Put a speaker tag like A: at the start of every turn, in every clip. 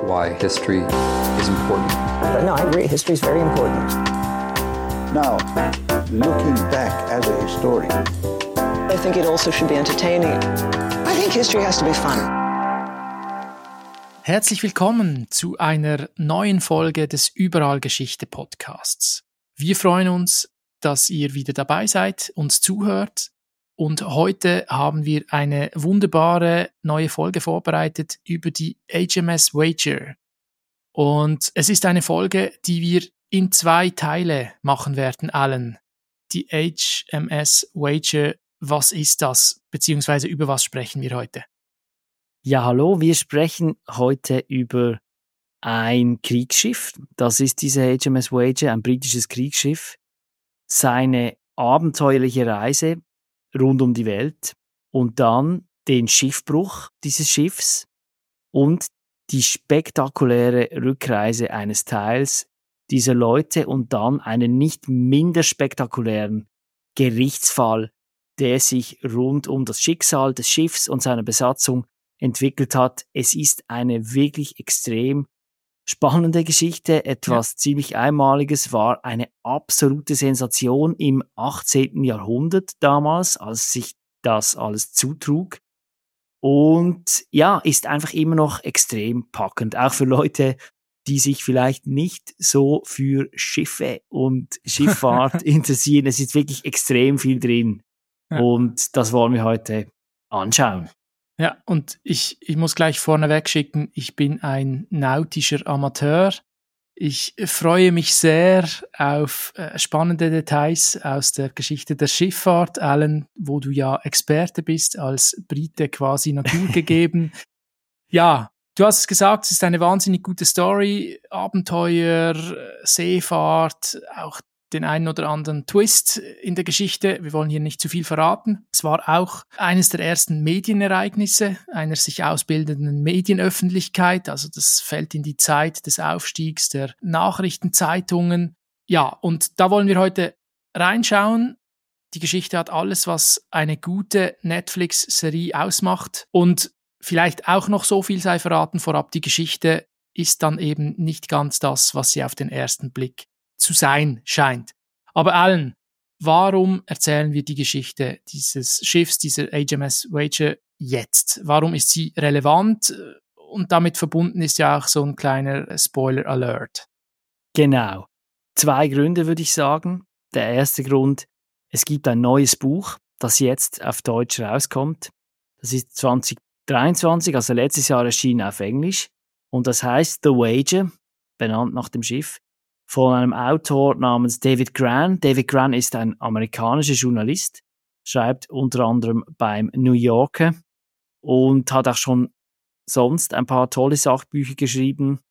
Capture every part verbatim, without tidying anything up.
A: why history is important.
B: But no, I agree. History is very important.
C: Now, looking back as a historian,
B: I think it also should be entertaining. I think history has to be fun.
D: Herzlich willkommen zu einer neuen Folge des Überall Geschichte Podcasts. Wir freuen uns, dass ihr wieder dabei seid, uns zuhört. Und heute haben wir eine wunderbare neue Folge vorbereitet über die H M S Voyager. Und es ist eine Folge, die wir in zwei Teile machen werden, Alan. Die H M S Voyager, was ist das? Beziehungsweise über was sprechen wir heute?
E: Ja, hallo, wir sprechen heute über ein Kriegsschiff. Das ist diese H M S Voyager, ein britisches Kriegsschiff. Seine abenteuerliche Reise rund um die Welt und dann den Schiffbruch dieses Schiffs und die spektakuläre Rückreise eines Teils dieser Leute und dann einen nicht minder spektakulären Gerichtsfall, der sich rund um das Schicksal des Schiffs und seiner Besatzung entwickelt hat. Es ist eine wirklich extrem spannende Geschichte, etwas ja. ziemlich Einmaliges, war eine absolute Sensation im achtzehnten Jahrhundert damals, als sich das alles zutrug. Und ja, ist einfach immer noch extrem packend, auch für Leute, die sich vielleicht nicht so für Schiffe und Schifffahrt interessieren. Es ist wirklich extrem viel drin. Ja. Und das wollen wir heute anschauen.
D: Ja, und ich, ich muss gleich vorneweg schicken, ich bin ein nautischer Amateur. Ich freue mich sehr auf äh, spannende Details aus der Geschichte der Schifffahrt, Alan, wo du ja Experte bist, als Brite quasi naturgegeben. Ja, du hast es gesagt, es ist eine wahnsinnig gute Story, Abenteuer, Seefahrt, auch den einen oder anderen Twist in der Geschichte. Wir wollen hier nicht zu viel verraten. Es war auch eines der ersten Medienereignisse einer sich ausbildenden Medienöffentlichkeit. Also das fällt in die Zeit des Aufstiegs der Nachrichtenzeitungen. Ja, und da wollen wir heute reinschauen. Die Geschichte hat alles, was eine gute Netflix-Serie ausmacht. Und vielleicht auch noch so viel sei verraten vorab. Die Geschichte ist dann eben nicht ganz das, was sie auf den ersten Blick zu sein scheint. Aber Alan, warum erzählen wir die Geschichte dieses Schiffs, dieser H M S Voyager jetzt? Warum ist sie relevant? Und damit verbunden ist ja auch so ein kleiner Spoiler Alert.
E: Genau. Zwei Gründe würde ich sagen. Der erste Grund, es gibt ein neues Buch, das jetzt auf Deutsch rauskommt. Das ist zwanzig dreiundzwanzig, also letztes Jahr erschienen auf Englisch. Und das heißt The Voyager, benannt nach dem Schiff, von einem Autor namens David Grann. David Grann ist ein amerikanischer Journalist, schreibt unter anderem beim New Yorker und hat auch schon sonst ein paar tolle Sachbücher geschrieben.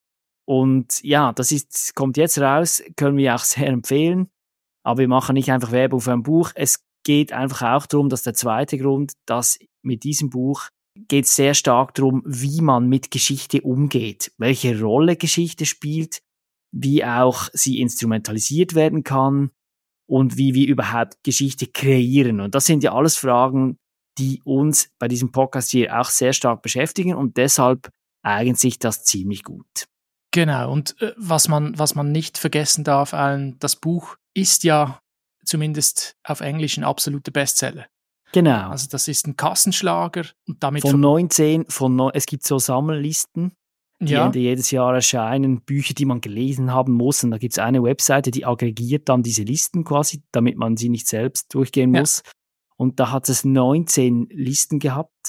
E: Und ja, das ist, kommt jetzt raus, können wir auch sehr empfehlen. Aber wir machen nicht einfach Werbung für ein Buch. Es geht einfach auch darum, dass der zweite Grund, dass mit diesem Buch geht es sehr stark darum, wie man mit Geschichte umgeht, welche Rolle Geschichte spielt, wie auch sie instrumentalisiert werden kann und wie wir überhaupt Geschichte kreieren. Und das sind ja alles Fragen, die uns bei diesem Podcast hier auch sehr stark beschäftigen und deshalb eignet sich das ziemlich gut.
D: Genau, und äh, was man was man nicht vergessen darf, Alan, das Buch ist ja zumindest auf Englisch ein absoluter Bestseller.
E: Genau.
D: Also das ist ein Kassenschlager und damit
E: von neunzehn, von neun, es gibt so Sammellisten, die
D: ja.
E: Ende jedes Jahr erscheinen, Bücher, die man gelesen haben muss. Und da gibt es eine Webseite, die aggregiert dann diese Listen quasi, damit man sie nicht selbst durchgehen ja. muss. Und da hat es neunzehn Listen gehabt.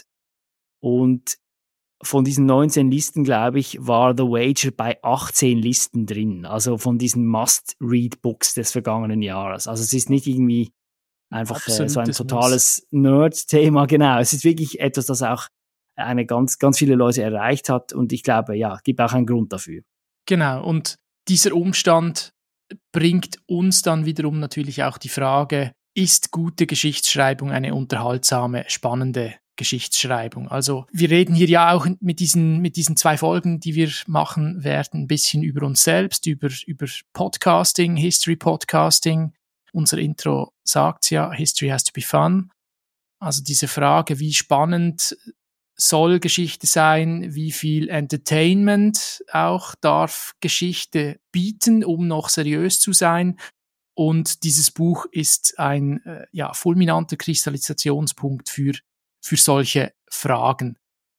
E: Und von diesen neunzehn Listen, glaube ich, war The Voyager bei achtzehn Listen drin. Also von diesen Must-Read-Books des vergangenen Jahres. Also es ist nicht irgendwie einfach äh, so ein totales Nerd-Thema. Genau, es ist wirklich etwas, das auch eine ganz, ganz viele Leute erreicht hat und ich glaube, ja, gibt auch einen Grund dafür.
D: Genau, und dieser Umstand bringt uns dann wiederum natürlich auch die Frage, ist gute Geschichtsschreibung eine unterhaltsame, spannende Geschichtsschreibung? Also wir reden hier ja auch mit diesen, mit diesen zwei Folgen, die wir machen werden, ein bisschen über uns selbst, über, über Podcasting, History Podcasting. Unser Intro sagt ja, History has to be fun. Also diese Frage, wie spannend soll Geschichte sein, wie viel Entertainment auch darf Geschichte bieten, um noch seriös zu sein. Und dieses Buch ist ein äh, ja, fulminanter Kristallisationspunkt für, für solche Fragen.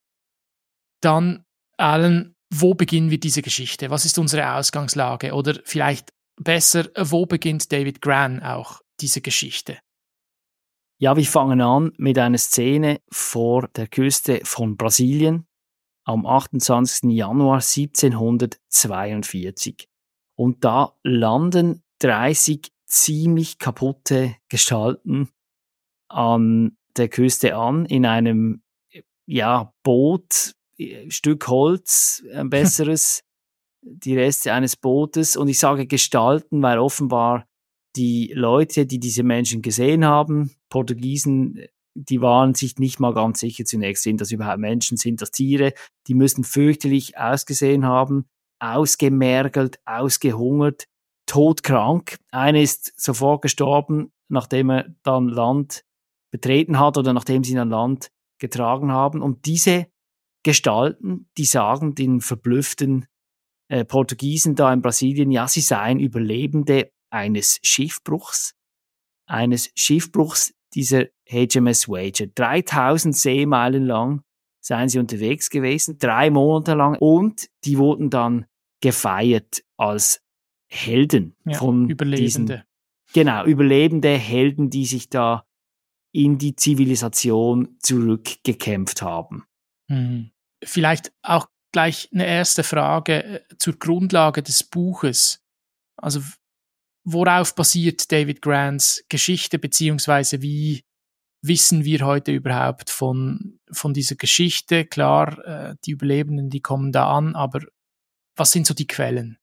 D: Dann, Alan, wo beginnen wir diese Geschichte? Was ist unsere Ausgangslage? Oder vielleicht besser, wo beginnt David Grann auch diese Geschichte?
E: Ja, wir fangen an mit einer Szene vor der Küste von Brasilien am achtundzwanzigsten Januar siebzehnhundertzweiundvierzig. Und da landen dreißig ziemlich kaputte Gestalten an der Küste an, in einem ja, Boot, Stück Holz, ein besseres, die Reste eines Bootes. Und ich sage Gestalten, weil offenbar die Leute, die diese Menschen gesehen haben, Portugiesen, die waren sich nicht mal ganz sicher zunächst, sind das überhaupt Menschen, sind das Tiere, die müssen fürchterlich ausgesehen haben, ausgemergelt, ausgehungert, todkrank. Einer ist sofort gestorben, nachdem er dann Land betreten hat oder nachdem sie ihn an Land getragen haben. Und diese Gestalten, die sagen den verblüfften äh, Portugiesen da in Brasilien, ja, sie seien Überlebende eines Schiffbruchs, eines Schiffbruchs dieser H M S Voyager. dreitausend Seemeilen lang seien sie unterwegs gewesen, drei Monate lang, und die wurden dann gefeiert als Helden
D: ja,
E: von
D: Überlebende.
E: Diesen, genau, überlebende Helden, die sich da in die Zivilisation zurückgekämpft haben.
D: Hm. Vielleicht auch gleich eine erste Frage zur Grundlage des Buches. Also worauf basiert David Granns Geschichte, beziehungsweise wie wissen wir heute überhaupt von, von dieser Geschichte? Klar, äh, die Überlebenden, die kommen da an, aber was sind so die Quellen?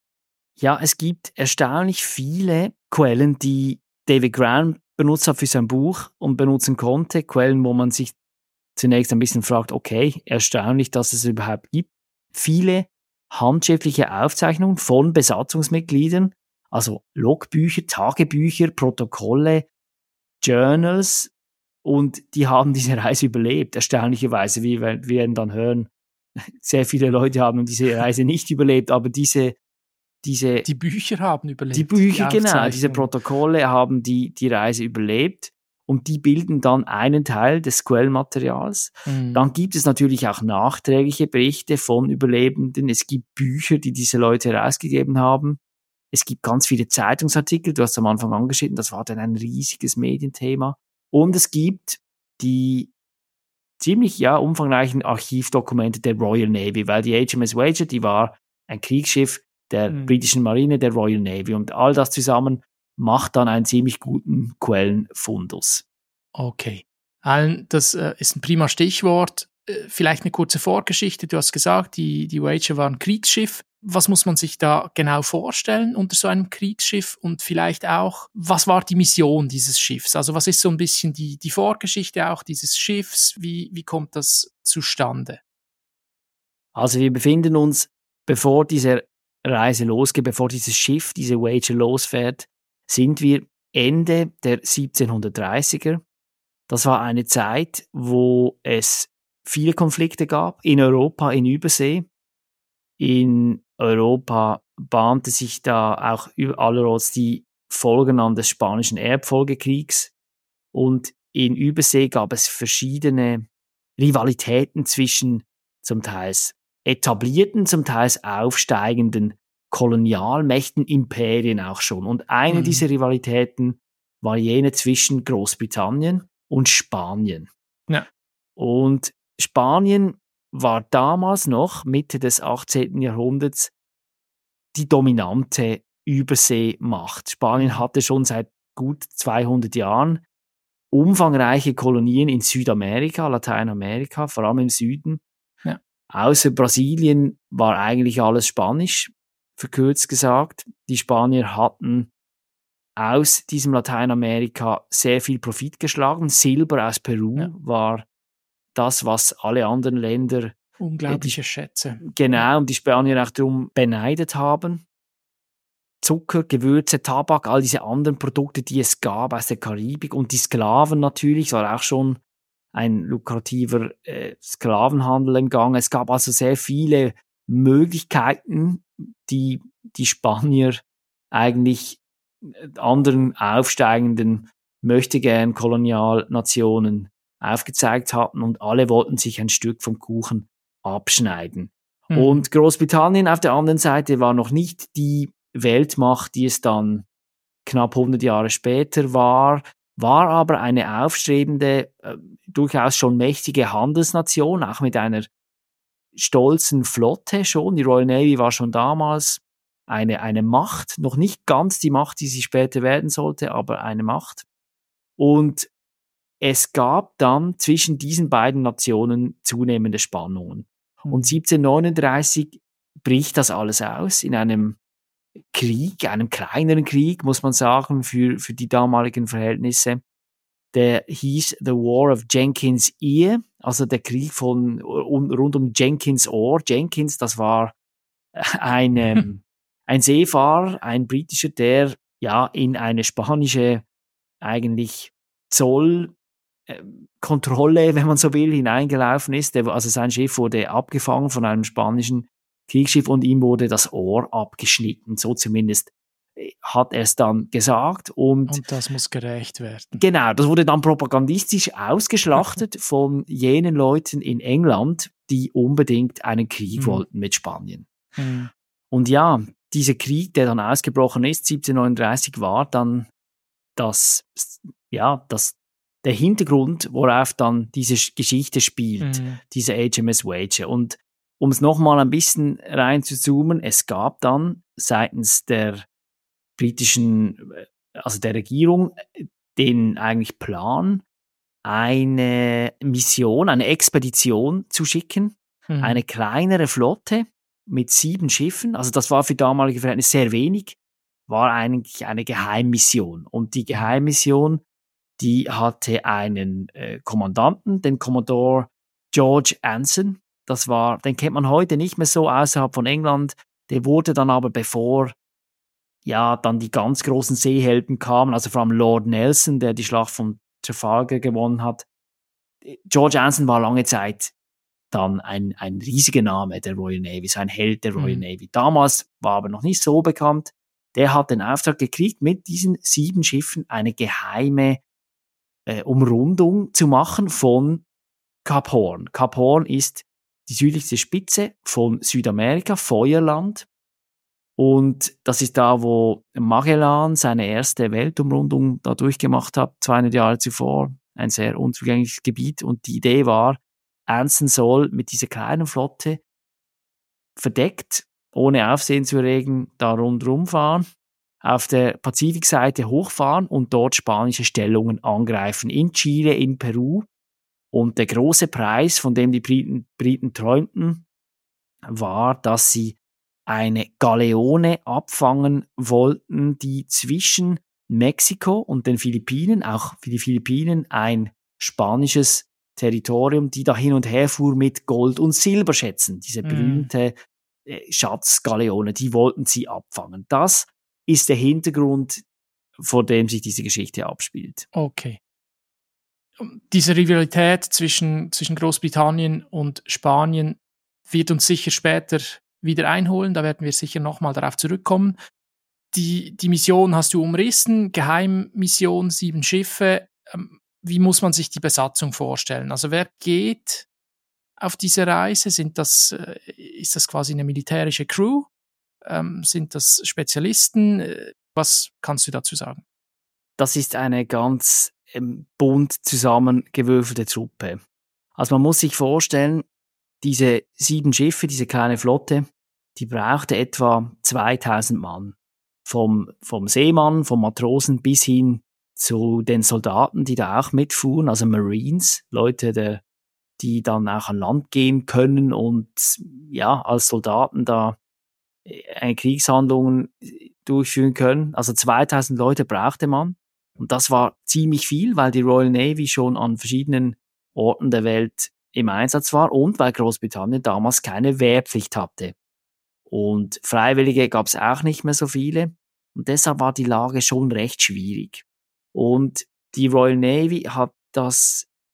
E: Ja, es gibt erstaunlich viele Quellen, die David Grann benutzt hat für sein Buch und benutzen konnte. Quellen, wo man sich zunächst ein bisschen fragt, okay, erstaunlich, dass es überhaupt gibt. Viele handschriftliche Aufzeichnungen von Besatzungsmitgliedern, also Logbücher, Tagebücher, Protokolle, Journals, und die haben diese Reise überlebt, erstaunlicherweise. Wir werden dann hören, sehr viele Leute haben diese Reise nicht überlebt, aber diese diese
D: Die Bücher haben überlebt.
E: Die Bücher,
D: die
E: genau, diese Protokolle haben die, die Reise überlebt, und die bilden dann einen Teil des Quellenmaterials. Mhm. Dann gibt es natürlich auch nachträgliche Berichte von Überlebenden. Es gibt Bücher, die diese Leute herausgegeben haben. Es gibt ganz viele Zeitungsartikel, du hast am Anfang angeschnitten, das war dann ein riesiges Medienthema. Und es gibt die ziemlich ja, umfangreichen Archivdokumente der Royal Navy, weil die H M S Voyager, die war ein Kriegsschiff der mhm. britischen Marine, der Royal Navy. Und all das zusammen macht dann einen ziemlich guten Quellenfundus.
D: Okay. Alan, das äh, ist ein prima Stichwort. Äh, vielleicht eine kurze Vorgeschichte. Du hast gesagt, die, die Voyager war ein Kriegsschiff. Was muss man sich da genau vorstellen unter so einem Kriegsschiff? Und vielleicht auch, was war die Mission dieses Schiffs? Also was ist so ein bisschen die, die Vorgeschichte auch dieses Schiffs? Wie, wie kommt das zustande?
E: Also wir befinden uns, bevor diese Reise losgeht, bevor dieses Schiff, diese Voyager losfährt, sind wir Ende der siebzehnhundertdreißiger. Das war eine Zeit, wo es viele Konflikte gab, in Europa, in Übersee. In Europa bahnte sich da auch allerorts die Folgen an des Spanischen Erbfolgekriegs, und in Übersee gab es verschiedene Rivalitäten zwischen zum Teils etablierten, zum Teils aufsteigenden Kolonialmächten, Imperien auch schon. Und eine mhm. dieser Rivalitäten war jene zwischen Großbritannien und Spanien.
D: Ja.
E: Und Spanien war damals noch, Mitte des achtzehnten Jahrhunderts, die dominante Überseemacht. Spanien hatte schon seit gut zweihundert Jahren umfangreiche Kolonien in Südamerika, Lateinamerika, vor allem im Süden.
D: Ja.
E: Außer Brasilien war eigentlich alles Spanisch, verkürzt gesagt. Die Spanier hatten aus diesem Lateinamerika sehr viel Profit geschlagen. Silber aus Peru ja. war das, was alle anderen Länder
D: unglaubliche
E: äh, die,
D: Schätze.
E: Genau, und die Spanier auch darum beneidet haben. Zucker, Gewürze, Tabak, all diese anderen Produkte, die es gab aus der Karibik, und die Sklaven natürlich, war auch schon ein lukrativer äh, Sklavenhandel im Gang. Es gab also sehr viele Möglichkeiten, die die Spanier eigentlich anderen aufsteigenden möchtegern Kolonialnationen aufgezeigt hatten und alle wollten sich ein Stück vom Kuchen abschneiden. Mhm. Und Großbritannien auf der anderen Seite war noch nicht die Weltmacht, die es dann knapp hundert Jahre später war, war aber eine aufstrebende, äh, durchaus schon mächtige Handelsnation, auch mit einer stolzen Flotte schon. Die Royal Navy war schon damals eine, eine Macht, noch nicht ganz die Macht, die sie später werden sollte, aber eine Macht. Und es gab dann zwischen diesen beiden Nationen zunehmende Spannungen. Mhm. Und siebzehnhundertneununddreißig bricht das alles aus in einem Krieg, einem kleineren Krieg, muss man sagen, für, für die damaligen Verhältnisse. Der hieß The War of Jenkins' Ear, also der Krieg von rund um Jenkins' Ohr. Jenkins, das war ein, ähm, ein Seefahrer, ein britischer, der ja in eine spanische eigentlich Zollkontrolle, wenn man so will, hineingelaufen ist. Der, also sein Schiff wurde abgefangen von einem spanischen Kriegsschiff und ihm wurde das Ohr abgeschnitten. So zumindest hat er es dann gesagt. Und,
D: und das muss gerächt werden.
E: Genau, das wurde dann propagandistisch ausgeschlachtet von jenen Leuten in England, die unbedingt einen Krieg mhm. wollten mit Spanien. Mhm. Und ja, dieser Krieg, der dann ausgebrochen ist, siebzehnhundertneununddreißig, war dann das, ja, das, der Hintergrund, worauf dann diese Geschichte spielt, mhm. diese H M S Voyager. Und um es nochmal ein bisschen rein zu zoomen, es gab dann seitens der britischen, also der Regierung, den eigentlich Plan, eine Mission, eine Expedition zu schicken, mhm. eine kleinere Flotte mit sieben Schiffen, also das war für damalige Verhältnisse sehr wenig, war eigentlich eine Geheimmission. Und die Geheimmission, die hatte einen äh, Kommandanten, den Commodore George Anson. Das war, den kennt man heute nicht mehr so außerhalb von England. Der wurde dann aber, bevor ja dann die ganz großen Seehelden kamen, also vor allem Lord Nelson, der die Schlacht von Trafalgar gewonnen hat. George Anson war lange Zeit dann ein, ein riesiger Name der Royal Navy, so ein Held der Royal mhm. Navy. Damals war aber noch nicht so bekannt. Der hat den Auftrag gekriegt, mit diesen sieben Schiffen eine geheime äh, Umrundung zu machen von Kap Horn. Kap Horn ist die südlichste Spitze von Südamerika, Feuerland. Und das ist da, wo Magellan seine erste Weltumrundung da durchgemacht hat, zweihundert Jahre zuvor. Ein sehr unzugängliches Gebiet. Und die Idee war, Anson soll mit dieser kleinen Flotte verdeckt, ohne Aufsehen zu erregen, da rundherum fahren, auf der Pazifikseite hochfahren und dort spanische Stellungen angreifen. In Chile, in Peru. Und der große Preis, von dem die Briten, Briten träumten, war, dass sie eine Galeone abfangen wollten, die zwischen Mexiko und den Philippinen, auch für die Philippinen ein spanisches Territorium, die da hin und her fuhr mit Gold- und Silberschätzen. Diese berühmte äh, Schatzgaleone, die wollten sie abfangen. Das ist der Hintergrund, vor dem sich diese Geschichte abspielt.
D: Okay. Diese Rivalität zwischen, zwischen Großbritannien und Spanien wird uns sicher später wieder einholen. Da werden wir sicher nochmal darauf zurückkommen. Die, die Mission hast du umrissen, Geheimmission, sieben Schiffe. Wie muss man sich die Besatzung vorstellen? Also wer geht auf diese Reise? Sind das, ist das quasi eine militärische Crew? Sind das Spezialisten? Was kannst du dazu sagen?
E: Das ist eine ganz ähm, bunt zusammengewürfelte Truppe. Also man muss sich vorstellen, diese sieben Schiffe, diese kleine Flotte, die brauchte etwa zweitausend Mann. Vom, vom Seemann, vom Matrosen bis hin zu den Soldaten, die da auch mitfuhren, also Marines, Leute, der, die dann auch an Land gehen können und ja, als Soldaten da eine Kriegshandlungen durchführen können. Also zweitausend Leute brauchte man. Und das war ziemlich viel, weil die Royal Navy schon an verschiedenen Orten der Welt im Einsatz war und weil Großbritannien damals keine Wehrpflicht hatte. Und Freiwillige gab es auch nicht mehr so viele. Und deshalb war die Lage schon recht schwierig. Und die Royal Navy hat das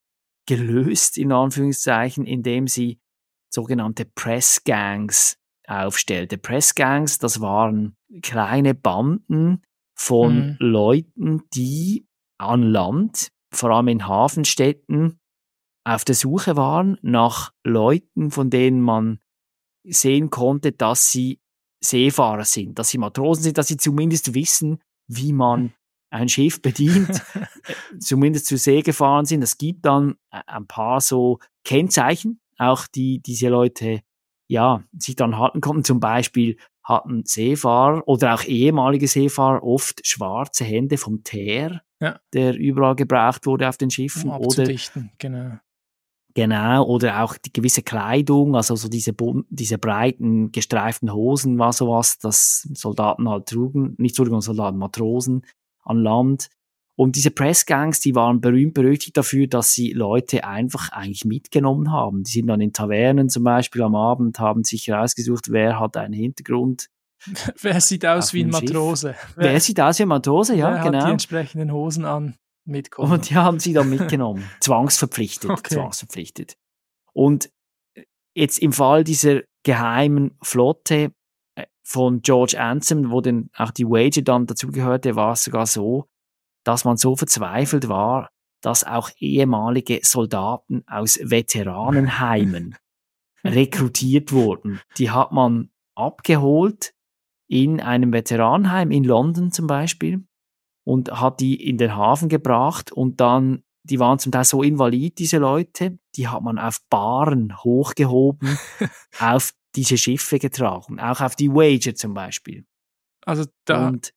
E: gelöst, in Anführungszeichen, indem sie sogenannte Pressgangs aufstellte. Pressgangs, das waren kleine Banden von
D: Mhm.
E: Leuten, die an Land, vor allem in Hafenstädten, auf der Suche waren nach Leuten, von denen man sehen konnte, dass sie Seefahrer sind, dass sie Matrosen sind, dass sie zumindest wissen, wie man ein Schiff bedient, zumindest zur See gefahren sind. Es gibt dann ein paar so Kennzeichen, auch die diese Leute ja sich dann halten konnten. Zum Beispiel hatten Seefahrer oder auch ehemalige Seefahrer oft schwarze Hände vom Teer,
D: Ja.
E: der überall gebraucht wurde auf den Schiffen.
D: Um
E: Oder
D: abzudichten, genau.
E: Genau, oder auch die gewisse Kleidung, also so diese, bun- diese breiten, gestreiften Hosen war sowas, das Soldaten halt trugen, nicht Entschuldigung, Soldaten, Matrosen an Land. Und diese Pressgangs, die waren berühmt berüchtigt dafür, dass sie Leute einfach eigentlich mitgenommen haben. Die sind dann in Tavernen zum Beispiel am Abend, haben sich herausgesucht, wer hat einen Hintergrund.
D: Wer sieht aus
E: Auf
D: wie ein
E: einem Schiff.
D: Matrose?
E: Wer sieht aus wie ein Matrose? Ja,
D: wer hat die
E: genau.
D: entsprechenden Hosen an? Mitkommen.
E: Und die haben sie dann mitgenommen. Zwangsverpflichtet.
D: Okay.
E: Zwangsverpflichtet. Und jetzt im Fall dieser geheimen Flotte äh, von George Anson, wo denn auch die Wager dann dazugehörte, war es sogar so, dass man so verzweifelt war, dass auch ehemalige Soldaten aus Veteranenheimen rekrutiert wurden. Die hat man abgeholt in einem Veteranenheim in London zum Beispiel und hat die in den Hafen gebracht und dann, die waren zum Teil so invalid, diese Leute, die hat man auf Bahren hochgehoben, auf diese Schiffe getragen, auch auf die Wager zum Beispiel.
D: Also da,
E: Und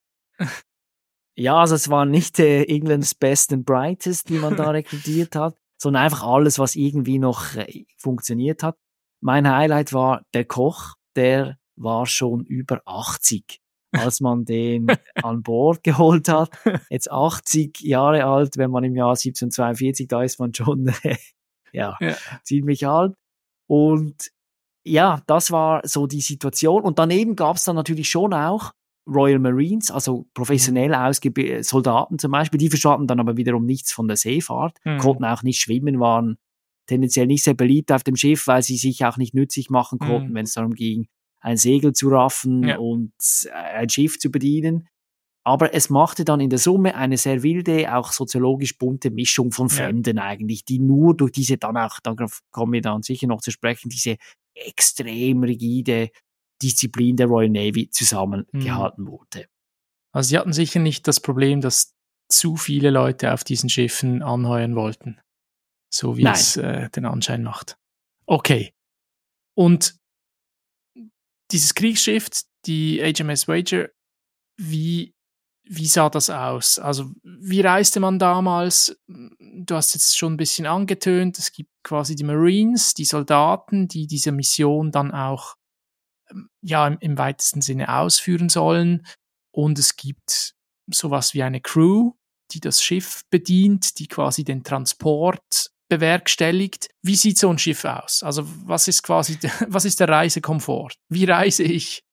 E: ja, also es war nicht äh, Englands Best and Brightest, wie man da rekrutiert hat, sondern einfach alles, was irgendwie noch äh, funktioniert hat. Mein Highlight war der Koch, der war schon über achtzig, als man den an Bord geholt hat. Jetzt achtzig Jahre alt, wenn man im Jahr siebzehnhundertzweiundvierzig, da ist man schon äh, ja,
D: Ja.
E: ziemlich alt. Und ja, das war so die Situation. Und daneben gab es dann natürlich schon auch Royal Marines, also professionell ausgebildete Soldaten zum Beispiel, die verstanden dann aber wiederum nichts von der Seefahrt,
D: Mhm.
E: konnten auch nicht schwimmen, waren tendenziell nicht sehr beliebt auf dem Schiff, weil sie sich auch nicht nützlich machen konnten,
D: Mhm.
E: wenn es darum ging, ein Segel zu raffen
D: Ja.
E: und ein Schiff zu bedienen. Aber es machte dann in der Summe eine sehr wilde, auch soziologisch bunte Mischung von
D: Ja.
E: Fremden eigentlich, die nur durch diese dann auch, darauf kommen wir dann sicher noch zu sprechen, diese extrem rigide Disziplin der Royal Navy zusammengehalten wurde.
D: Also sie hatten sicher nicht das Problem, dass zu viele Leute auf diesen Schiffen anheuern wollten. So wie
E: Nein.
D: es äh, den Anschein macht. Okay. Und dieses Kriegsschiff, die H M S Wager, wie, wie sah das aus? Also wie reiste man damals? Du hast jetzt schon ein bisschen angetönt, es gibt quasi die Marines, die Soldaten, die diese Mission dann auch ähm, ja, im, im weitesten Sinne ausführen sollen. Und es gibt sowas wie eine Crew, die das Schiff bedient, die quasi den Transport bewerkstelligt. Wie sieht so ein Schiff aus? Also was ist quasi, was ist der Reisekomfort? Wie reise ich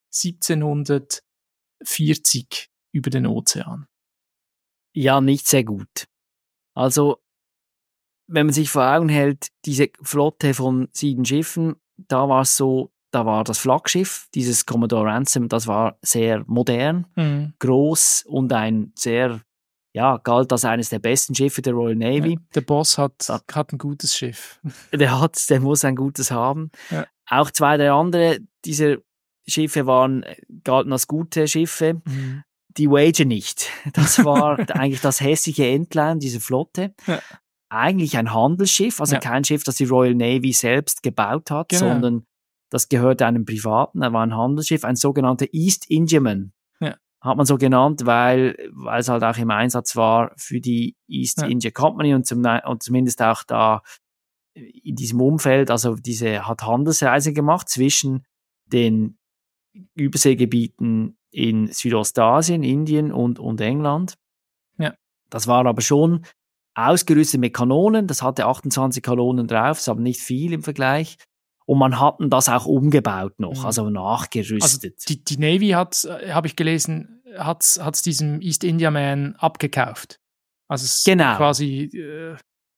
D: siebzehnhundertvierzig über den Ozean?
E: Ja, nicht sehr gut. Also, wenn man sich vor Augen hält, diese Flotte von sieben Schiffen, da war es so, da war das Flaggschiff, dieses Commodore Ransom, das war sehr modern,
D: Mhm.
E: groß und ein sehr, ja, galt als eines der besten Schiffe der Royal Navy.
D: Ja, der Boss hat,
E: Ja.
D: hat ein gutes Schiff.
E: Der hat, der muss ein gutes haben.
D: Ja.
E: Auch zwei der andere dieser Schiffe waren, galten als gute Schiffe.
D: Mhm.
E: Die Wager nicht. Das war eigentlich das hässliche Entlein dieser Flotte.
D: Ja.
E: Eigentlich ein Handelsschiff, also
D: Ja.
E: kein Schiff, das die Royal Navy selbst gebaut hat,
D: Genau.
E: sondern das gehörte einem Privaten. Er war ein Handelsschiff, ein sogenannter East Indiaman.
D: Ja.
E: Hat man so genannt, weil, weil es halt auch im Einsatz war für die East
D: Ja.
E: India Company und, zum, und zumindest auch da in diesem Umfeld, also diese hat Handelsreise gemacht zwischen den Überseegebieten in Südostasien, Indien und, und England.
D: Ja.
E: Das war aber schon ausgerüstet mit Kanonen, das hatte achtundzwanzig Kanonen drauf, ist aber nicht viel im Vergleich. Und man hatten das auch umgebaut noch,
D: Mhm.
E: also nachgerüstet.
D: Also die, die Navy hat, äh, habe ich gelesen, hat es diesem East India Man abgekauft. Also es
E: Genau.
D: quasi äh,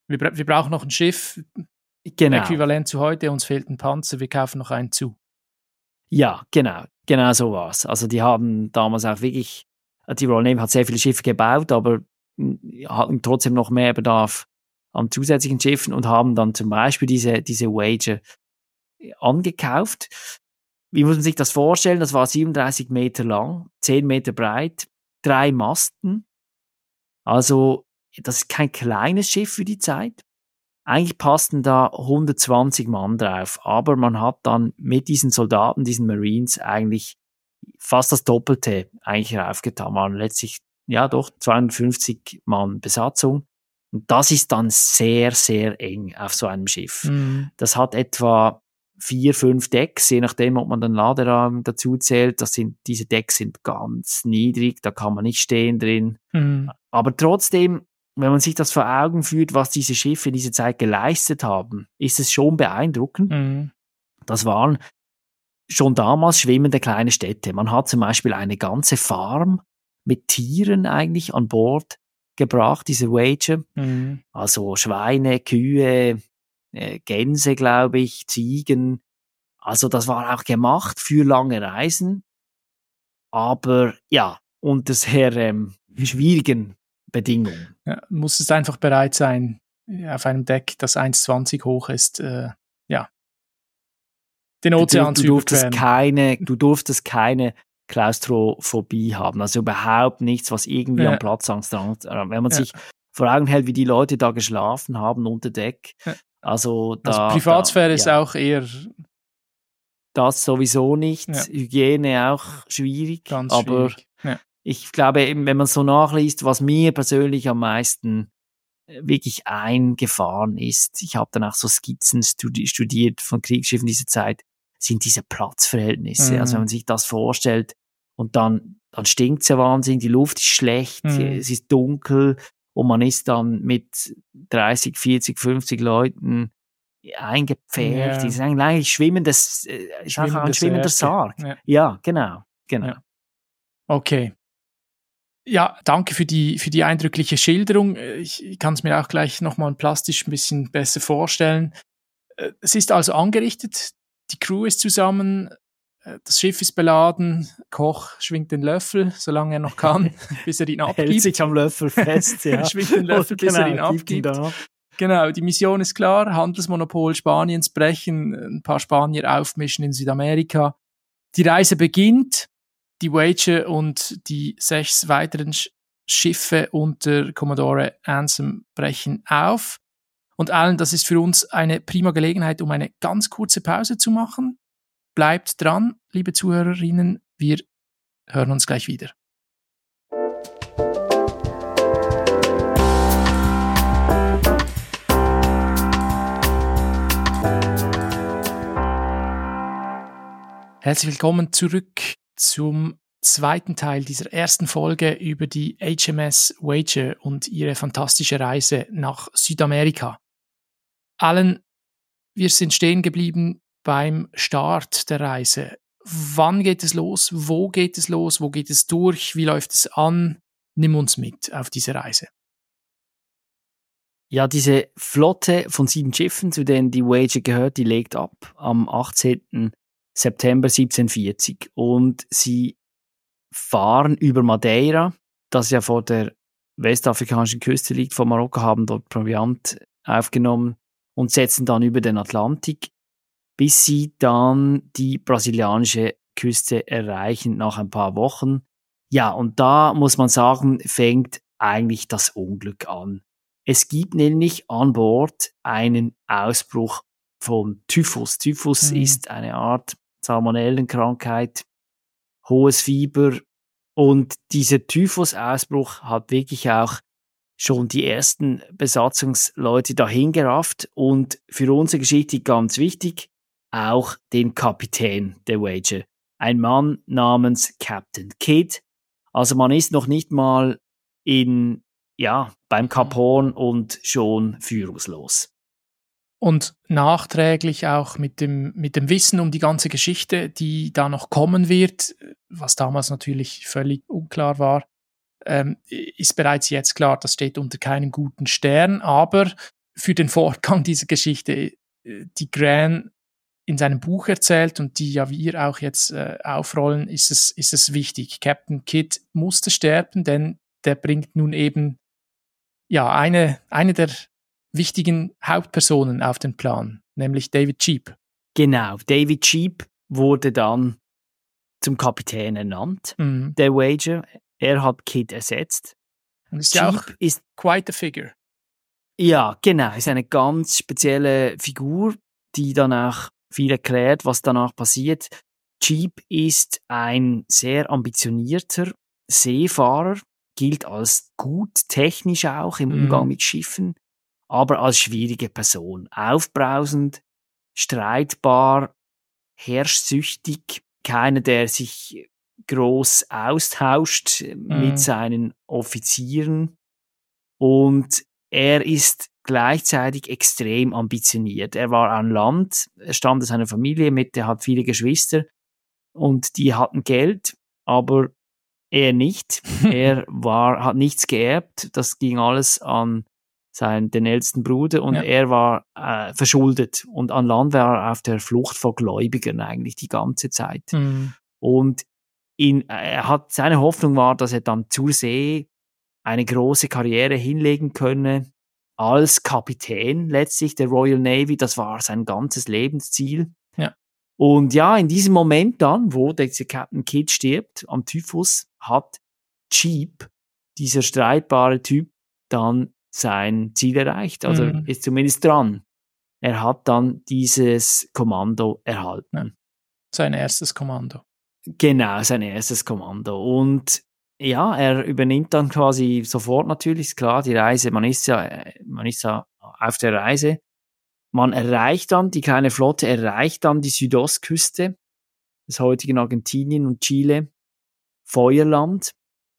D: Wir, wir brauchen noch ein Schiff,
E: Genau.
D: äquivalent zu heute, uns fehlt ein Panzer, wir kaufen noch einen zu.
E: Ja, genau. Genau so war's. Also die haben damals auch wirklich, die Royal Navy hat sehr viele Schiffe gebaut, aber hatten trotzdem noch mehr Bedarf an zusätzlichen Schiffen und haben dann zum Beispiel diese, diese Voyager angekauft. Wie muss man sich das vorstellen? Das war siebenunddreißig Meter lang, zehn Meter breit, drei Masten. Also das ist kein kleines Schiff für die Zeit. Eigentlich passten da hundertzwanzig Mann drauf, aber man hat dann mit diesen Soldaten, diesen Marines eigentlich fast das Doppelte eigentlich raufgetan. Waren letztlich, ja doch, zweihundertfünfzig Mann Besatzung. Und das ist dann sehr, sehr eng auf so einem Schiff.
D: Mhm.
E: Das hat etwa vier, fünf Decks, je nachdem, ob man den Laderaum dazu zählt. Das sind, diese Decks sind ganz niedrig, da kann man nicht stehen drin.
D: Mhm.
E: Aber trotzdem, wenn man sich das vor Augen führt, was diese Schiffe in dieser Zeit geleistet haben, ist es schon beeindruckend.
D: Mhm.
E: Das waren schon damals schwimmende kleine Städte. Man hat zum Beispiel eine ganze Farm mit Tieren eigentlich an Bord gebracht, diese Voyager.
D: Mhm.
E: Also Schweine, Kühe, äh, Gänse, glaube ich, Ziegen. Also das war auch gemacht für lange Reisen. Aber ja, unter sehr ähm, schwierigen Bedingungen.
D: Ja, muss es einfach bereit sein, auf einem Deck, das eins Komma zwanzig hoch ist, äh, ja, den Ozean
E: du,
D: zu
E: du durftest
D: überqueren.
E: keine, du durftest keine Klaustrophobie haben, also überhaupt nichts, was irgendwie
D: Ja.
E: an Platzangst dran. Wenn man
D: Ja.
E: sich vor Augen hält, wie die Leute da geschlafen haben unter Deck,
D: Ja.
E: also da...
D: Also Privatsphäre
E: da,
D: ist
E: ja,
D: auch eher
E: das sowieso nicht,
D: Ja.
E: Hygiene auch schwierig,
D: ganz
E: aber
D: schwierig. Ja.
E: ich glaube eben, wenn man so nachliest, was mir persönlich am meisten äh, wirklich eingefahren ist, ich habe dann auch so Skizzen studi- studiert von Kriegsschiffen dieser Zeit, sind diese Platzverhältnisse.
D: Mhm.
E: Also wenn man sich das vorstellt und dann, dann stinkt's ja wahnsinnig, die Luft ist schlecht,
D: Mhm.
E: es ist dunkel und man ist dann mit dreißig, vierzig, fünfzig Leuten eingepfercht.
D: Ja.
E: Das ist eigentlich schwimmendes, äh, ist auch ein
D: Schwimmendes
E: schwimmender
D: Särge.
E: Sarg.
D: Ja.
E: Ja, genau, genau.
D: Ja. Okay. Ja, danke für die, für die eindrückliche Schilderung. Ich, ich kann es mir auch gleich nochmal plastisch ein bisschen besser vorstellen. Äh, Es ist also angerichtet, die Crew ist zusammen, äh, das Schiff ist beladen, Koch schwingt den Löffel, solange er noch kann, bis er ihn
E: Hält
D: abgibt.
E: sich am Löffel fest, ja.
D: Schwingt den Löffel, bis er ihn
E: Genau, gibt ihn
D: abgibt.
E: da ab.
D: Genau, die Mission ist klar, Handelsmonopol Spaniens brechen, ein paar Spanier aufmischen in Südamerika. Die Reise beginnt, die Voyager und die sechs weiteren Sch- Schiffe unter Commodore Anson brechen auf. Und Alan, das ist für uns eine prima Gelegenheit, um eine ganz kurze Pause zu machen. Bleibt dran, liebe Zuhörerinnen, wir hören uns gleich wieder. Herzlich willkommen zurück zum zweiten Teil dieser ersten Folge über die H M S Voyager und ihre fantastische Reise nach Südamerika. Alan, wir sind stehen geblieben beim Start der Reise. Wann geht es los? Wo geht es los? Wo geht es durch? Wie läuft es an? Nimm uns mit auf diese Reise.
E: Ja, diese Flotte von sieben Schiffen, zu denen die Voyager gehört, die legt ab am achtzehnten September siebzehnhundertvierzig und sie fahren über Madeira, das ja vor der westafrikanischen Küste liegt, von Marokko, haben dort Proviant aufgenommen und setzen dann über den Atlantik, bis sie dann die brasilianische Küste erreichen nach ein paar Wochen. Ja, und da muss man sagen, fängt eigentlich das Unglück an. Es gibt nämlich an Bord einen Ausbruch von Typhus. Typhus
D: Mhm.
E: ist eine Art Salmonellenkrankheit, hohes Fieber, und dieser Typhus-Ausbruch hat wirklich auch schon die ersten Besatzungsleute dahin gerafft und für unsere Geschichte ganz wichtig, auch den Kapitän der Voyager. Ein Mann namens Captain Kidd. Also man ist noch nicht mal in, ja, beim Cap Horn und schon führungslos.
D: Und nachträglich auch mit dem, mit dem Wissen um die ganze Geschichte, die da noch kommen wird, was damals natürlich völlig unklar war, ähm, ist bereits jetzt klar, das steht unter keinem guten Stern, aber für den Fortgang dieser Geschichte, die Gran in seinem Buch erzählt und die ja wir auch jetzt äh, aufrollen, ist es, ist es wichtig. Captain Kidd musste sterben, denn der bringt nun eben ja eine, eine der wichtigen Hauptpersonen auf den Plan, nämlich David Cheap.
E: Genau, David Cheap wurde dann zum Kapitän ernannt, mhm. der Voyager. Er hat Kidd ersetzt.
D: Und ist ja auch ist quite a figure.
E: Ja, genau, ist eine ganz spezielle Figur, die dann auch viel erklärt, was danach passiert. Cheap ist ein sehr ambitionierter Seefahrer, gilt als gut technisch auch im Umgang mm. mit Schiffen, aber als schwierige Person. Aufbrausend, streitbar, herrschsüchtig, keiner, der sich groß austauscht mm. mit seinen Offizieren. Und er ist gleichzeitig extrem ambitioniert. Er war an Land, er stammt aus einer Familie mit, er hat viele Geschwister und die hatten Geld, aber er nicht. Er war, hat nichts geerbt, das ging alles an seinen, den ältesten Bruder und ja. er war äh, verschuldet und an Land war er auf der Flucht vor Gläubigern eigentlich die ganze Zeit. Mhm. Und in, er hat, seine Hoffnung war, dass er dann zur See eine große Karriere hinlegen könne, als Kapitän letztlich der Royal Navy, das war sein ganzes Lebensziel.
D: Ja.
E: Und ja, in diesem Moment dann, wo der Captain Kidd stirbt am Typhus, hat Cheap, dieser streitbare Typ, dann sein Ziel erreicht. Also mhm. ist zumindest dran. Er hat dann dieses Kommando erhalten.
D: Ja. Sein erstes Kommando.
E: Genau, sein erstes Kommando. Und ja, er übernimmt dann quasi sofort natürlich, ist klar, die Reise, man ist ja, man ist ja auf der Reise. Man erreicht dann, die kleine Flotte erreicht dann die Südostküste des heutigen Argentinien und Chile, Feuerland,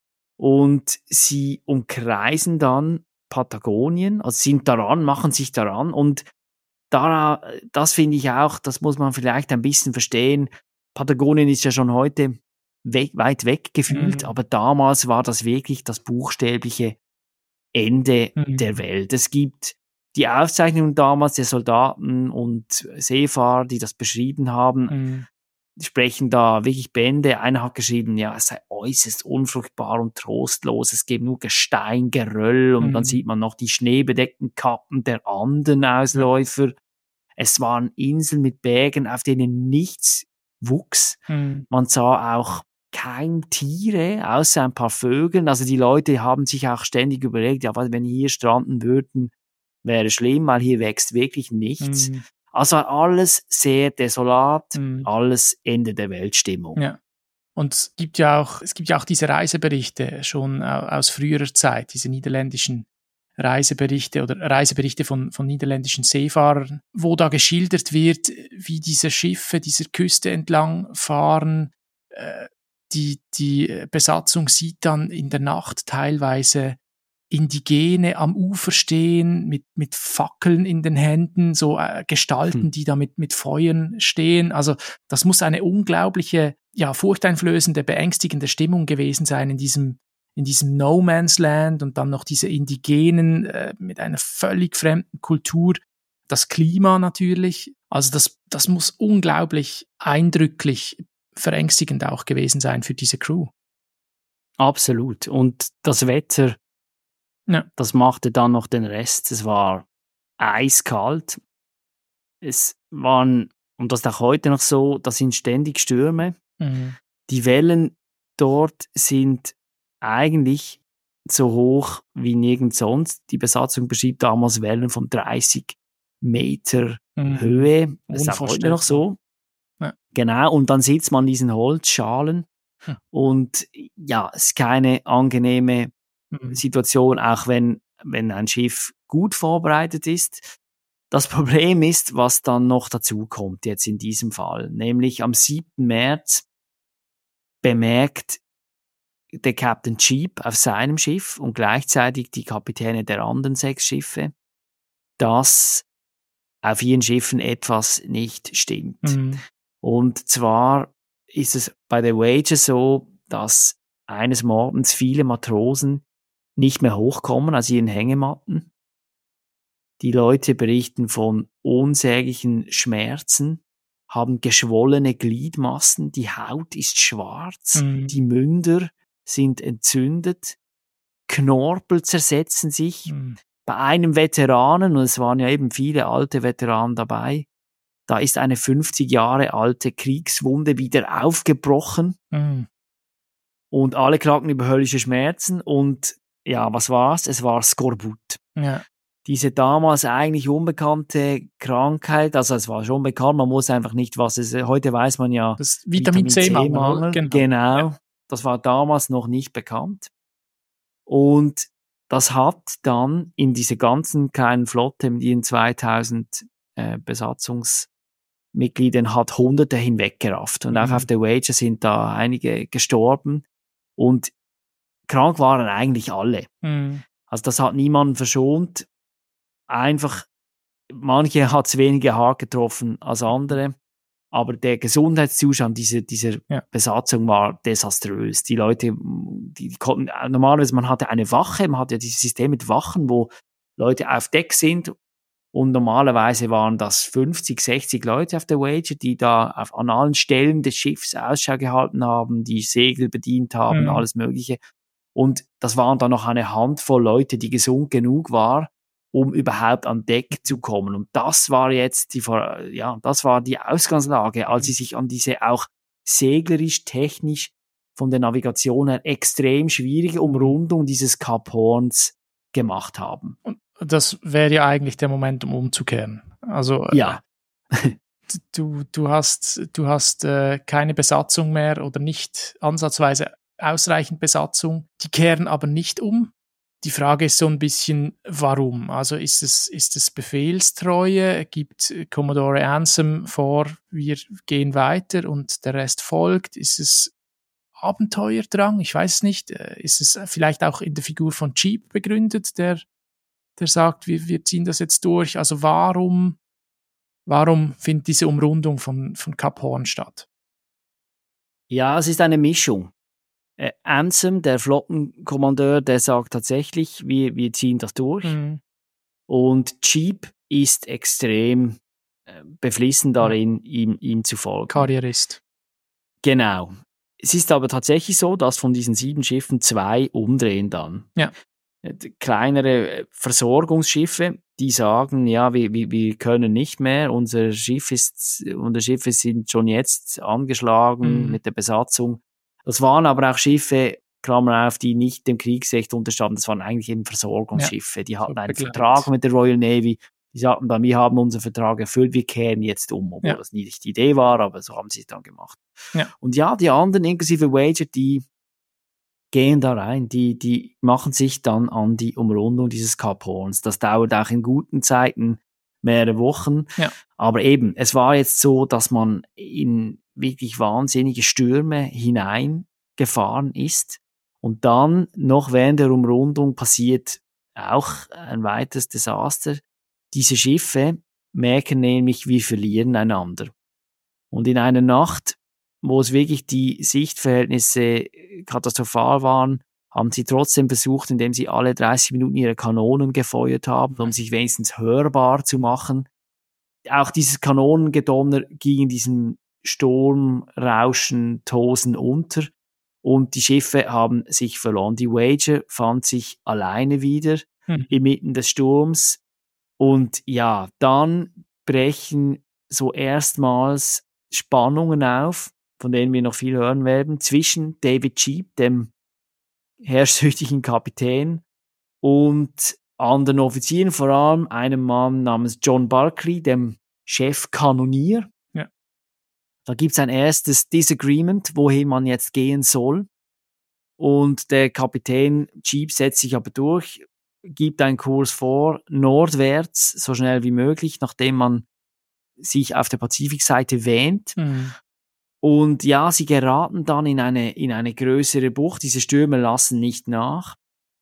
E: und sie umkreisen dann Patagonien, also sind daran, machen sich daran, und da, das finde ich auch, das muss man vielleicht ein bisschen verstehen. Patagonien ist ja schon heute We- weit weg gefühlt, mhm. aber damals war das wirklich das buchstäbliche Ende mhm. der Welt. Es gibt die Aufzeichnungen damals der Soldaten und Seefahrer, die das beschrieben haben, mhm. sprechen da wirklich Bände. Einer hat geschrieben, ja, es sei äußerst unfruchtbar und trostlos, es gäbe nur Gestein, Geröll, und mhm. dann sieht man noch die schneebedeckten Kappen der Andenausläufer. Mhm. Es waren Inseln mit Bergen, auf denen nichts wuchs. Mhm. Man sah auch kein Tiere, außer ein paar Vögeln. Also die Leute haben sich auch ständig überlegt, ja, wenn hier stranden würden, wäre schlimm, weil hier wächst wirklich nichts. Mhm. Also alles sehr desolat, mhm. alles Ende der Weltstimmung.
D: Ja. Und es gibt ja auch, es gibt ja auch diese Reiseberichte schon aus früherer Zeit, diese niederländischen Reiseberichte oder Reiseberichte von, von niederländischen Seefahrern, wo da geschildert wird, wie diese Schiffe dieser Küste entlang fahren. Äh, die, die Besatzung sieht dann in der Nacht teilweise Indigene am Ufer stehen, mit, mit Fackeln in den Händen, so äh, Gestalten, hm. die da mit, mit Feuern stehen. Also das muss eine unglaubliche, ja, furchteinflößende, beängstigende Stimmung gewesen sein in diesem in diesem No-Man's-Land, und dann noch diese Indigenen äh, mit einer völlig fremden Kultur, das Klima natürlich. Also das, das muss unglaublich eindrücklich, verängstigend auch gewesen sein für diese Crew.
E: Absolut. Und das Wetter,
D: ja.
E: das machte dann noch den Rest. Es war eiskalt. Es waren, und das ist auch heute noch so, das sind ständig Stürme.
D: Mhm.
E: Die Wellen dort sind eigentlich so hoch wie nirgends sonst. Die Besatzung beschrieb damals Wellen von dreißig Meter mhm. Höhe. Das ist auch heute noch so.
D: Ja.
E: Genau, und dann sitzt man in diesen Holzschalen hm. und ja, es ist keine angenehme mhm. Situation, auch wenn, wenn ein Schiff gut vorbereitet ist. Das Problem ist, was dann noch dazu kommt jetzt in diesem Fall, nämlich am siebten März bemerkt der Captain Cheap auf seinem Schiff und gleichzeitig die Kapitäne der anderen sechs Schiffe, dass auf ihren Schiffen etwas nicht stimmt.
D: Mhm.
E: Und zwar ist es bei der Voyager so, dass eines Morgens viele Matrosen nicht mehr hochkommen aus ihren Hängematten. Die Leute berichten von unsäglichen Schmerzen, haben geschwollene Gliedmassen, die Haut ist schwarz,
D: Mhm.
E: die Münder sind entzündet, Knorpel zersetzen sich.
D: Mhm.
E: Bei einem Veteranen, und es waren ja eben viele alte Veteranen dabei, da ist eine fünfzig Jahre alte Kriegswunde wieder aufgebrochen
D: Mhm.
E: und alle klagten über höllische Schmerzen und ja, was war's? Es war Skorbut.
D: Ja.
E: Diese damals eigentlich unbekannte Krankheit, also es war schon bekannt, man muss einfach nicht, was es, heute weiß man ja,
D: Das Vitamin C-Mangel.
E: Genau,
D: Genau. Ja.
E: Das war damals noch nicht bekannt. Und das hat dann in dieser ganzen kleinen Flotte mit ihren zweitausend äh, Besatzungsmitgliedern hat Hunderte hinweggerafft. Und
D: Mhm.
E: auch auf der Voyager sind da einige gestorben. Und krank waren eigentlich alle.
D: Mhm.
E: Also das hat niemanden verschont. Einfach, manche hat es weniger hart getroffen als andere. Aber der Gesundheitszustand dieser, dieser
D: Ja.
E: Besatzung war desaströs. Die Leute, die, die konnten, normalerweise, man hatte eine Wache, man hatte ja dieses System mit Wachen, wo Leute auf Deck sind. Und normalerweise waren das fünfzig, sechzig Leute auf der Voyager, die da auf, an allen Stellen des Schiffs Ausschau gehalten haben, die Segel bedient haben,
D: Mhm.
E: alles Mögliche. Und das waren dann noch eine Handvoll Leute, die gesund genug war, um überhaupt an Deck zu kommen. Und das war jetzt die, ja, das war die Ausgangslage, als sie sich an diese auch seglerisch, technisch von der Navigation her extrem schwierige Umrundung dieses Kap Horns gemacht haben.
D: Und das wäre ja eigentlich der Moment, um umzukehren. Also
E: Ja.
D: äh, du, du hast, du hast äh, keine Besatzung mehr oder nicht ansatzweise ausreichend Besatzung. Die kehren aber nicht um. Die Frage ist so ein bisschen, warum? Also ist es, ist es Befehlstreue? Gibt Commodore Ansem vor, wir gehen weiter und der Rest folgt? Ist es Abenteuerdrang? Ich weiß nicht. Ist es vielleicht auch in der Figur von Cheap begründet, der, der sagt, wir, wir ziehen das jetzt durch? Also warum, warum findet diese Umrundung von, von Kap Horn statt?
E: Ja, es ist eine Mischung. Äh, Ansem, der Flottenkommandeur, der sagt tatsächlich, wir, wir ziehen das durch.
D: Mhm.
E: Und Cheap ist extrem äh, beflissen darin, ihm, ihm zu folgen.
D: Karrierist.
E: Genau. Es ist aber tatsächlich so, dass von diesen sieben Schiffen zwei umdrehen dann.
D: Ja.
E: Äh, kleinere Versorgungsschiffe, die sagen, ja, wir, wir, wir können nicht mehr, unser Schiff ist, unsere Schiffe sind schon jetzt angeschlagen
D: Mhm.
E: mit der Besatzung. Das waren aber auch Schiffe, Klammer auf, die nicht dem Kriegsrecht unterstanden. Das waren eigentlich eben Versorgungsschiffe. Ja, die hatten so einen begleitet. Vertrag mit der Royal Navy. Die sagten dann, wir haben unseren Vertrag erfüllt, wir kehren jetzt um. Obwohl ja. das nicht die Idee war, aber so haben sie es dann gemacht.
D: Ja.
E: Und ja, die anderen, inklusive Voyager, die gehen da rein. Die, die machen sich dann an die Umrundung dieses Kap Horns. Das dauert auch in guten Zeiten mehrere Wochen.
D: Ja.
E: Aber eben, es war jetzt so, dass man in wirklich wahnsinnige Stürme hineingefahren ist. Und dann, noch während der Umrundung, passiert auch ein weiteres Desaster. Diese Schiffe merken nämlich, wir verlieren einander. Und in einer Nacht, wo es wirklich die Sichtverhältnisse katastrophal waren, haben sie trotzdem versucht, indem sie alle dreißig Minuten ihre Kanonen gefeuert haben, um sich wenigstens hörbar zu machen. Auch dieses Kanonengedonner ging in diesem Sturmrauschen, Tosen unter und die Schiffe haben sich verloren. Die Voyager fand sich alleine wieder hm. inmitten des Sturms und ja, dann brechen so erstmals Spannungen auf, von denen wir noch viel hören werden, zwischen David Cheap, dem herrschsüchtigen Kapitän, und anderen Offizieren, vor allem einem Mann namens John Barclay, dem Chefkanonier.
D: Ja.
E: Da gibt's ein erstes Disagreement, wohin man jetzt gehen soll. Und der Kapitän Cheap setzt sich aber durch, gibt einen Kurs vor, nordwärts, so schnell wie möglich, nachdem man sich auf der Pazifikseite wähnt.
D: Mhm.
E: Und ja, sie geraten dann in eine, in eine größere Bucht. Diese Stürme lassen nicht nach.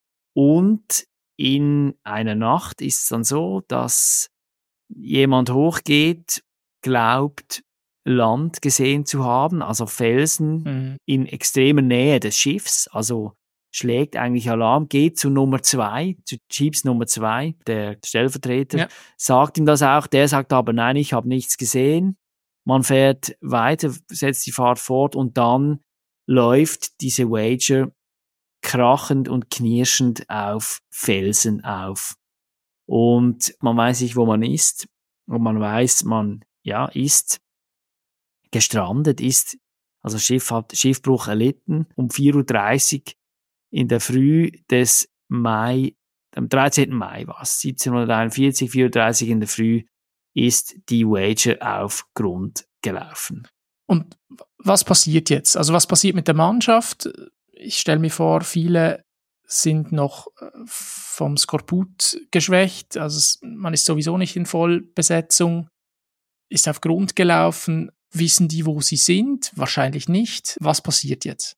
E: Und in einer Nacht ist es dann so, dass jemand hochgeht, glaubt, Land gesehen zu haben, also Felsen
D: mhm.
E: in extremer Nähe des Schiffs. Also schlägt eigentlich Alarm, geht zu Nummer zwei, zu Jeeps Nummer zwei, der Stellvertreter, ja. sagt ihm das auch, der sagt aber, nein, ich habe nichts gesehen. Man fährt weiter, setzt die Fahrt fort und dann läuft diese Wager krachend und knirschend auf Felsen auf. Und man weiß nicht, wo man ist. Und man weiß, man ja ist gestrandet, ist, also Schiff hat Schiffbruch erlitten. Um vier Uhr dreißig in der Früh des Mai, am dreizehnten Mai war es, siebzehnhunderteinundvierzig, vier Uhr dreißig in der Früh, ist die Wager auf Grund gelaufen.
D: Und was passiert jetzt? Also was passiert mit der Mannschaft? Ich stelle mir vor, viele sind noch vom Skorbut geschwächt, also es, man ist sowieso nicht in Vollbesetzung, ist auf Grund gelaufen. Wissen die, wo sie sind? Wahrscheinlich nicht. Was passiert jetzt?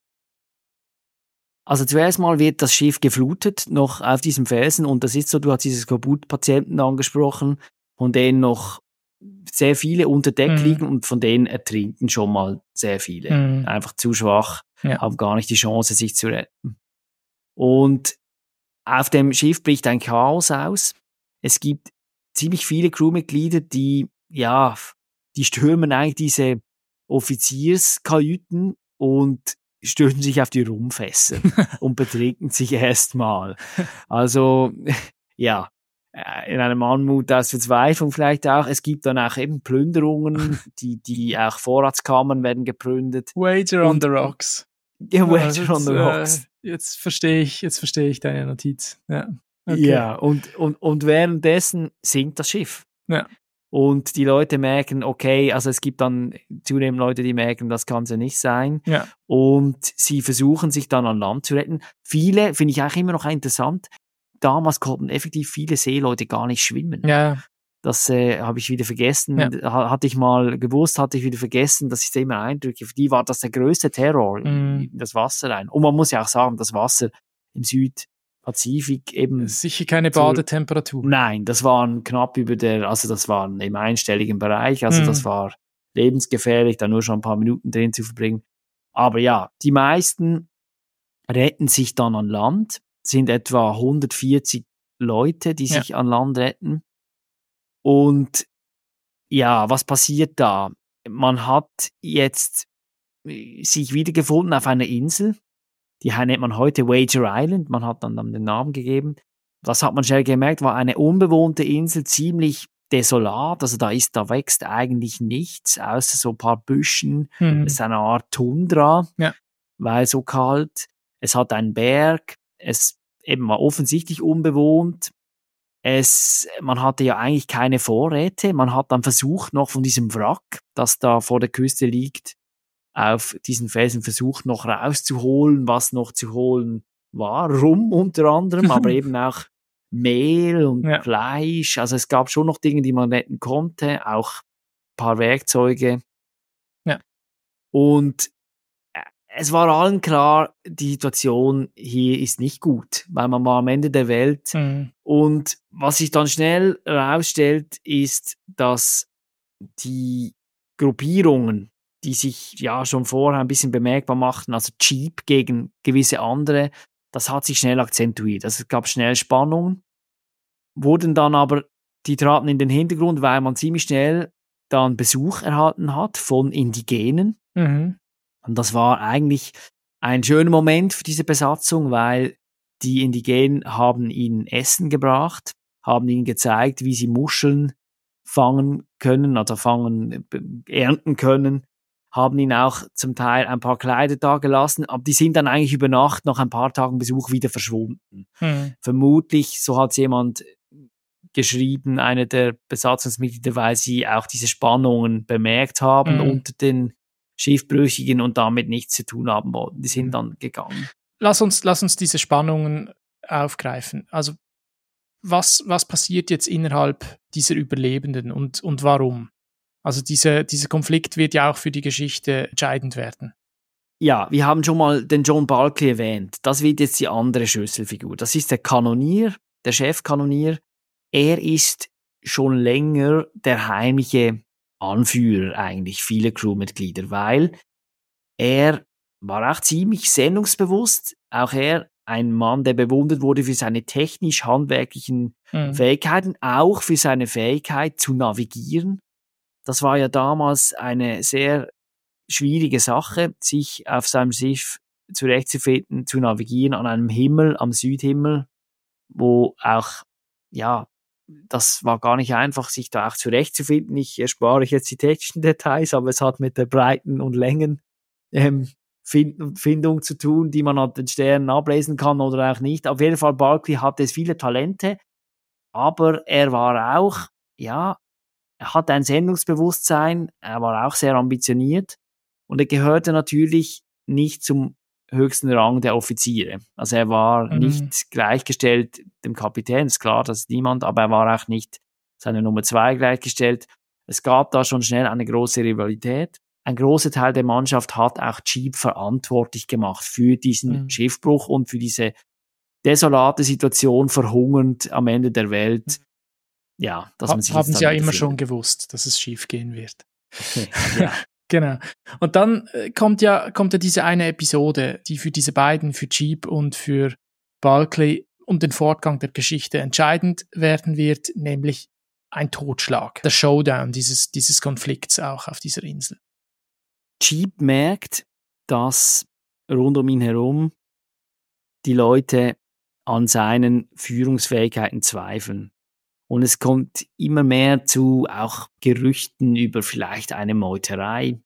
E: Also zuerst mal wird das Schiff geflutet, noch auf diesem Felsen, und das ist so, du hast diese Skorbut-Patienten angesprochen, von denen noch sehr viele unter Deck mhm. liegen und von denen ertrinken schon mal sehr viele. Mhm. Einfach zu schwach, ja. haben gar nicht die Chance, sich zu retten. Und auf dem Schiff bricht ein Chaos aus. Es gibt ziemlich viele Crewmitglieder, die, ja, die stürmen eigentlich diese Offizierskajüten und stürzen sich auf die Rumpfässer und betrinken sich erstmal. Also, ja, in einem Anmut aus Verzweiflung vielleicht auch. Es gibt dann auch eben Plünderungen, die, die auch Vorratskammern werden geplündert.
D: Wager on the rocks.
E: Ja, Wager ja, on the rocks.
D: Äh, jetzt verstehe ich, jetzt verstehe ich deine Notiz. Ja,
E: okay. ja und, und, und währenddessen sinkt das Schiff.
D: Ja.
E: Und die Leute merken, okay, also es gibt dann zunehmend Leute, die merken, das kann es ja nicht sein.
D: Ja.
E: Und sie versuchen sich dann an Land zu retten. Viele, finde ich auch immer noch interessant, damals konnten effektiv viele Seeleute gar nicht schwimmen.
D: Ja.
E: Das äh, habe ich wieder vergessen.
D: Ja.
E: Hatte ich mal gewusst, hatte ich wieder vergessen. Das ist immer Eindrücke. Für die war das der größte Terror,
D: mm.
E: in das Wasser rein. Und man muss ja auch sagen, das Wasser im Südpazifik eben...
D: Sicher keine Badetemperatur.
E: So, nein, das waren knapp über der, also das waren im einstelligen Bereich. Also mm. das war lebensgefährlich, da nur schon ein paar Minuten drin zu verbringen. Aber ja, die meisten retten sich dann an Land. Sind etwa hundertvierzig Leute, die sich ja. an Land retten. Und ja, was passiert da? Man hat jetzt sich wiedergefunden auf einer Insel, die nennt man heute Wager Island, man hat dann den Namen gegeben. Das hat man schnell gemerkt, war eine unbewohnte Insel, ziemlich desolat, also da ist, da wächst eigentlich nichts, außer so ein paar Büschen. Mhm. Es ist eine Art Tundra,
D: ja.
E: weil so kalt. Es hat einen Berg. Es eben war offensichtlich unbewohnt. Es, man hatte ja eigentlich keine Vorräte. Man hat dann versucht, noch von diesem Wrack, das da vor der Küste liegt, auf diesen Felsen versucht, noch rauszuholen, was noch zu holen war. Rum unter anderem, aber eben auch Mehl und ja. Fleisch. Also es gab schon noch Dinge, die man retten konnte, auch ein paar Werkzeuge.
D: Ja.
E: Und es war allen klar, die Situation hier ist nicht gut, weil man war am Ende der Welt.
D: Mhm.
E: Und was sich dann schnell herausstellt, ist, dass die Gruppierungen, die sich ja schon vorher ein bisschen bemerkbar machten, also Jeep gegen gewisse andere, das hat sich schnell akzentuiert. Also es gab schnell Spannungen, wurden dann aber, die traten in den Hintergrund, weil man ziemlich schnell dann Besuch erhalten hat von Indigenen.
D: Mhm.
E: Und das war eigentlich ein schöner Moment für diese Besatzung, weil die Indigenen haben ihnen Essen gebracht, haben ihnen gezeigt, wie sie Muscheln fangen können, also fangen, ernten können, haben ihnen auch zum Teil ein paar Kleider da gelassen, aber die sind dann eigentlich über Nacht, nach ein paar Tagen Besuch, wieder verschwunden.
D: Hm.
E: Vermutlich, so hat jemand geschrieben, einer der Besatzungsmitglieder, weil sie auch diese Spannungen bemerkt haben
D: hm.
E: unter den Schiffbrüchigen und damit nichts zu tun haben wollten. Die sind dann gegangen.
D: Lass uns, lass uns diese Spannungen aufgreifen. Also was, was passiert jetzt innerhalb dieser Überlebenden und, und warum? Also diese, dieser Konflikt wird ja auch für die Geschichte entscheidend werden.
E: Ja, wir haben schon mal den John Barclay erwähnt. Das wird jetzt die andere Schlüsselfigur. Das ist der Kanonier, der Chefkanonier. Er ist schon länger der heimliche Anführer eigentlich vieler Crewmitglieder, weil er war auch ziemlich sendungsbewusst. Auch er ein Mann, der bewundert wurde für seine technisch-handwerklichen
D: Mhm.
E: Fähigkeiten, auch für seine Fähigkeit zu navigieren. Das war ja damals eine sehr schwierige Sache, sich auf seinem Schiff zurechtzufinden, zu navigieren an einem Himmel, am Südhimmel, wo auch, ja, das war gar nicht einfach, sich da auch zurechtzufinden. Ich erspare euch jetzt die technischen Details, aber es hat mit der Breiten und Längen ähm, Find- Findung zu tun, die man an den Sternen ablesen kann oder auch nicht. Auf jeden Fall, Barclay hatte viele Talente, aber er war auch, ja, er hatte ein Sendungsbewusstsein, er war auch sehr ambitioniert und er gehörte natürlich nicht zum höchsten Rang der Offiziere. Also er war
D: Mhm.
E: nicht gleichgestellt dem Kapitän, ist klar, das ist niemand, aber er war auch nicht seine Nummer zwei gleichgestellt. Es gab da schon schnell eine große Rivalität. Ein großer Teil der Mannschaft hat auch Cheap verantwortlich gemacht für diesen
D: Mhm.
E: Schiffbruch und für diese desolate Situation, verhungernd am Ende der Welt. Ja, dass man
D: Ha-
E: sich
D: haben
E: jetzt
D: sie ja
E: dann
D: immer
E: wiederfindet.
D: schon gewusst, dass es schief gehen wird.
E: Ja.
D: Genau. Und dann äh, kommt ja, kommt ja diese eine Episode, die für diese beiden, für Cheap und für Barclay und den Fortgang der Geschichte entscheidend werden wird, nämlich ein Totschlag, der Showdown dieses, dieses Konflikts auch auf dieser Insel.
E: Cheap merkt, dass rund um ihn herum die Leute an seinen Führungsfähigkeiten zweifeln. Und es kommt immer mehr zu auch Gerüchten über vielleicht eine Meuterei.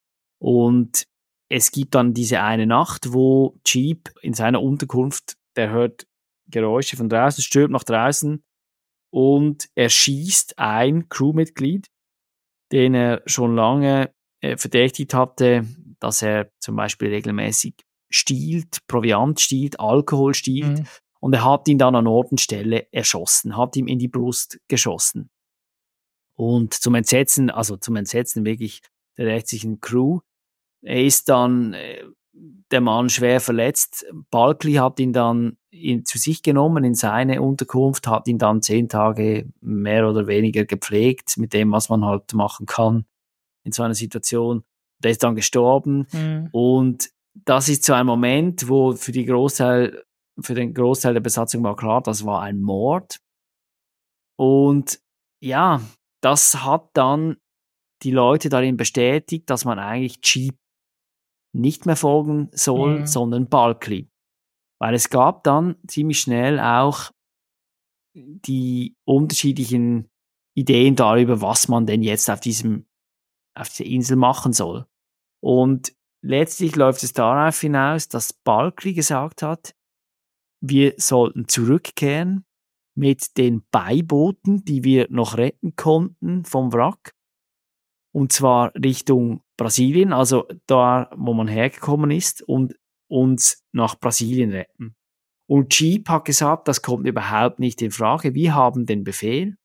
E: Und es gibt dann diese eine Nacht, wo Cheap in seiner Unterkunft, der hört Geräusche von draußen, stürmt nach draußen und er schießt ein Crewmitglied, den er schon lange äh, verdächtigt hatte, dass er zum Beispiel regelmäßig stiehlt, Proviant stiehlt, Alkohol stiehlt.
D: Mhm.
E: Und er hat ihn dann an Ort und Stelle erschossen, hat ihm in die Brust geschossen. Und zum Entsetzen, also zum Entsetzen wirklich der restlichen Crew, er ist dann äh, der Mann schwer verletzt. Barclay hat ihn dann in, zu sich genommen in seine Unterkunft, hat ihn dann zehn Tage mehr oder weniger gepflegt, mit dem, was man halt machen kann in so einer Situation. Der ist dann gestorben.
D: Mhm.
E: Und das ist so ein Moment, wo für die Großteil, für den Großteil der Besatzung war klar, das war ein Mord. Und ja, das hat dann die Leute darin bestätigt, dass man eigentlich Cheap nicht mehr folgen soll,
D: Mhm.
E: sondern Barclay. Weil es gab dann ziemlich schnell auch die unterschiedlichen Ideen darüber, was man denn jetzt auf diesem, auf dieser Insel machen soll. Und letztlich läuft es darauf hinaus, dass Barclay gesagt hat, wir sollten zurückkehren mit den Beibooten, die wir noch retten konnten vom Wrack. Und zwar Richtung Brasilien, also da, wo man hergekommen ist, und uns nach Brasilien retten. Und Cheap hat gesagt, das kommt überhaupt nicht in Frage. Wir haben den Befehl,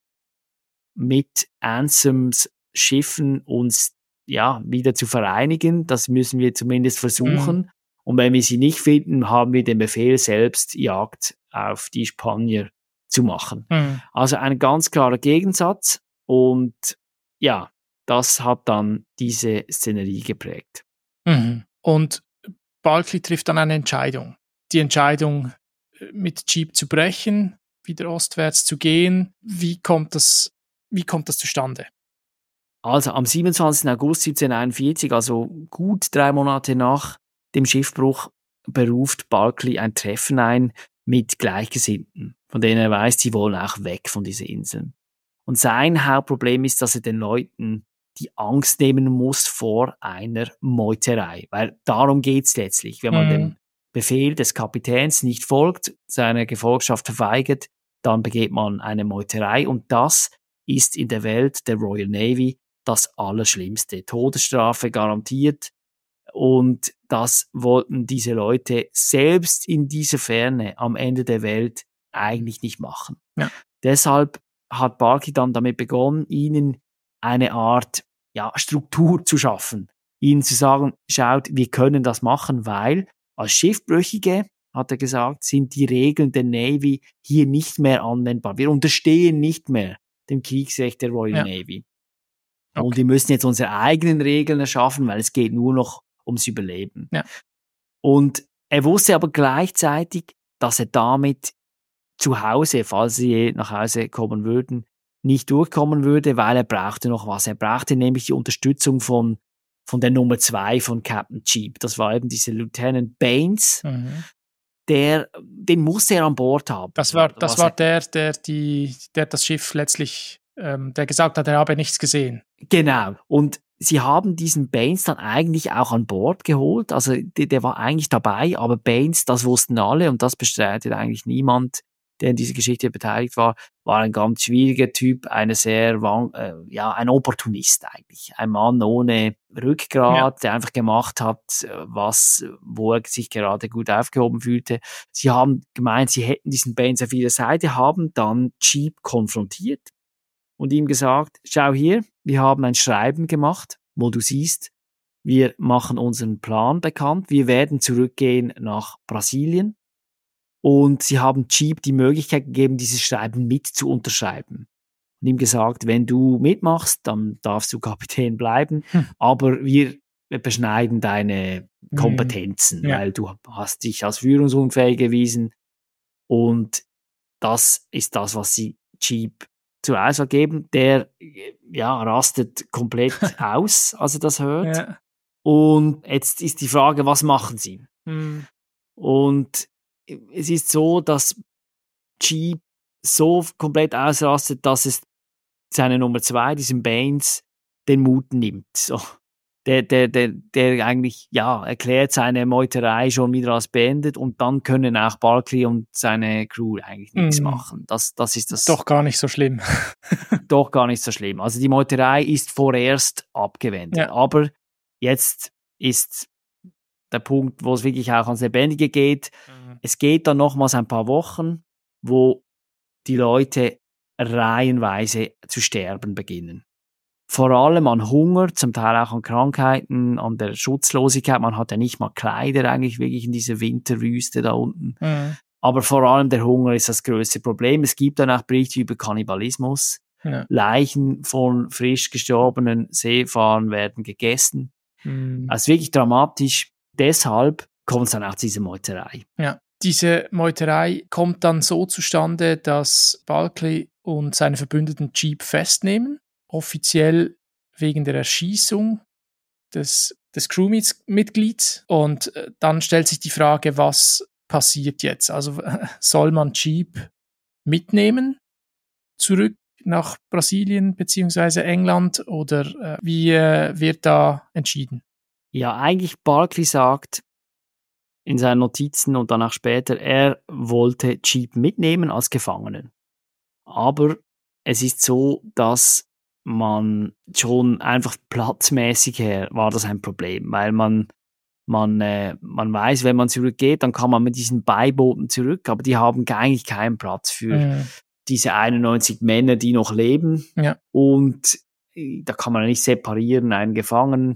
E: mit Anthems Schiffen uns ja wieder zu vereinigen. Das müssen wir zumindest versuchen.
D: Mhm.
E: Und wenn wir sie nicht finden, haben wir den Befehl, selbst Jagd auf die Spanier zu machen.
D: Mhm.
E: Also ein ganz klarer Gegensatz. Und ja, das hat dann diese Szenerie geprägt.
D: Mhm. Und Barclay trifft dann eine Entscheidung. Die Entscheidung, mit Cheap zu brechen, wieder ostwärts zu gehen. Wie kommt das, wie kommt das zustande?
E: Also am siebenundzwanzigsten August siebzehnhunderteinundvierzig, also gut drei Monate nach dem Schiffbruch, beruft Barclay ein Treffen ein mit Gleichgesinnten, von denen er weiß, sie wollen auch weg von diesen Inseln. Und sein Hauptproblem ist, dass er den Leuten die Angst nehmen muss vor einer Meuterei. Weil darum geht's letztlich. Wenn man
D: Mhm.
E: dem Befehl des Kapitäns nicht folgt, seiner Gefolgschaft verweigert, dann begeht man eine Meuterei. Und das ist in der Welt der Royal Navy das Allerschlimmste. Todesstrafe garantiert. Und das wollten diese Leute selbst in dieser Ferne am Ende der Welt eigentlich nicht machen.
D: Ja.
E: Deshalb hat Barclay dann damit begonnen, ihnen eine Art ja, Struktur zu schaffen. Ihnen zu sagen, schaut, wir können das machen, weil als Schiffbrüchige, hat er gesagt, sind die Regeln der Navy hier nicht mehr anwendbar. Wir unterstehen nicht mehr dem Kriegsrecht der Royal
D: Ja.
E: Navy.
D: Okay.
E: Und wir müssen jetzt unsere eigenen Regeln erschaffen, weil es geht nur noch ums Überleben.
D: Ja.
E: Und er wusste aber gleichzeitig, dass er damit zu Hause, falls sie je nach Hause kommen würden, nicht durchkommen würde, weil er brauchte noch was. Er brauchte nämlich die Unterstützung von, von der Nummer zwei von Captain Cheap. Das war eben dieser Lieutenant Baines. Mhm. Der, den musste er an Bord haben.
D: Das war, das war der, der, die, der das Schiff letztlich, ähm, der gesagt hat, er habe nichts gesehen.
E: Genau. Und sie haben diesen Baines dann eigentlich auch an Bord geholt. Also der, der war eigentlich dabei, aber Baines, das wussten alle und das bestreitet eigentlich niemand, der in dieser Geschichte beteiligt war, war ein ganz schwieriger Typ, eine sehr, äh, ja, ein Opportunist eigentlich. Ein Mann ohne Rückgrat, ja. Der einfach gemacht hat, was, wo er sich gerade gut aufgehoben fühlte. Sie haben gemeint, sie hätten diesen Baines auf ihrer Seite, haben dann Cheap konfrontiert und ihm gesagt, schau hier, wir haben ein Schreiben gemacht, wo du siehst, wir machen unseren Plan bekannt, wir werden zurückgehen nach Brasilien. Und sie haben Cheap die Möglichkeit gegeben, dieses Schreiben mit zu unterschreiben. Und ihm gesagt, wenn du mitmachst, dann darfst du Kapitän bleiben, hm. aber wir beschneiden deine Kompetenzen, hm. ja. weil du hast dich als führungsunfähig erwiesen. Und das ist das, was sie Cheap zur Auswahl geben. Der ja, rastet komplett aus, als er das hört. Ja. Und jetzt ist die Frage, was machen sie? Hm. Und es ist so, dass Cheap so komplett ausrastet, dass es seine Nummer zwei, diesem Baines, den Mut nimmt. So. Der, der, der, der eigentlich, ja, erklärt seine Meuterei schon wieder als beendet und dann können auch Barclay und seine Crew eigentlich nichts mm. machen. Das, das ist das.
D: Doch gar nicht so schlimm.
E: Doch gar nicht so schlimm. Also die Meuterei ist vorerst abgewendet. Ja. Aber jetzt ist der Punkt, wo es wirklich auch ans Lebendige geht. Mhm. Es geht dann nochmals ein paar Wochen, wo die Leute reihenweise zu sterben beginnen. Vor allem an Hunger, zum Teil auch an Krankheiten, an der Schutzlosigkeit. Man hat ja nicht mal Kleider eigentlich wirklich in dieser Winterwüste da unten. Mhm. Aber vor allem der Hunger ist das größte Problem. Es gibt dann auch Berichte über Kannibalismus. Ja. Leichen von frisch gestorbenen Seefahrern werden gegessen. Mhm. Also wirklich dramatisch. Deshalb kommt es dann auch zu dieser Meuterei.
D: Ja, diese Meuterei kommt dann so zustande, dass Barclay und seine Verbündeten Cheap festnehmen, offiziell wegen der Erschießung des, des Crewmitglieds. Und dann stellt sich die Frage, was passiert jetzt? Also soll man Cheap mitnehmen, zurück nach Brasilien bzw. England oder äh, wie äh, wird da entschieden?
E: Ja, eigentlich Barclay sagt in seinen Notizen und dann auch später, er wollte Cheap mitnehmen als Gefangenen. Aber es ist so, dass man schon einfach platzmäßig her war das ein Problem, weil man man äh, man weiß, wenn man zurückgeht, dann kann man mit diesen Beibooten zurück, aber die haben eigentlich keinen Platz für mhm. diese einundneunzig Männer, die noch leben. Ja. Und da kann man nicht separieren, einen Gefangenen.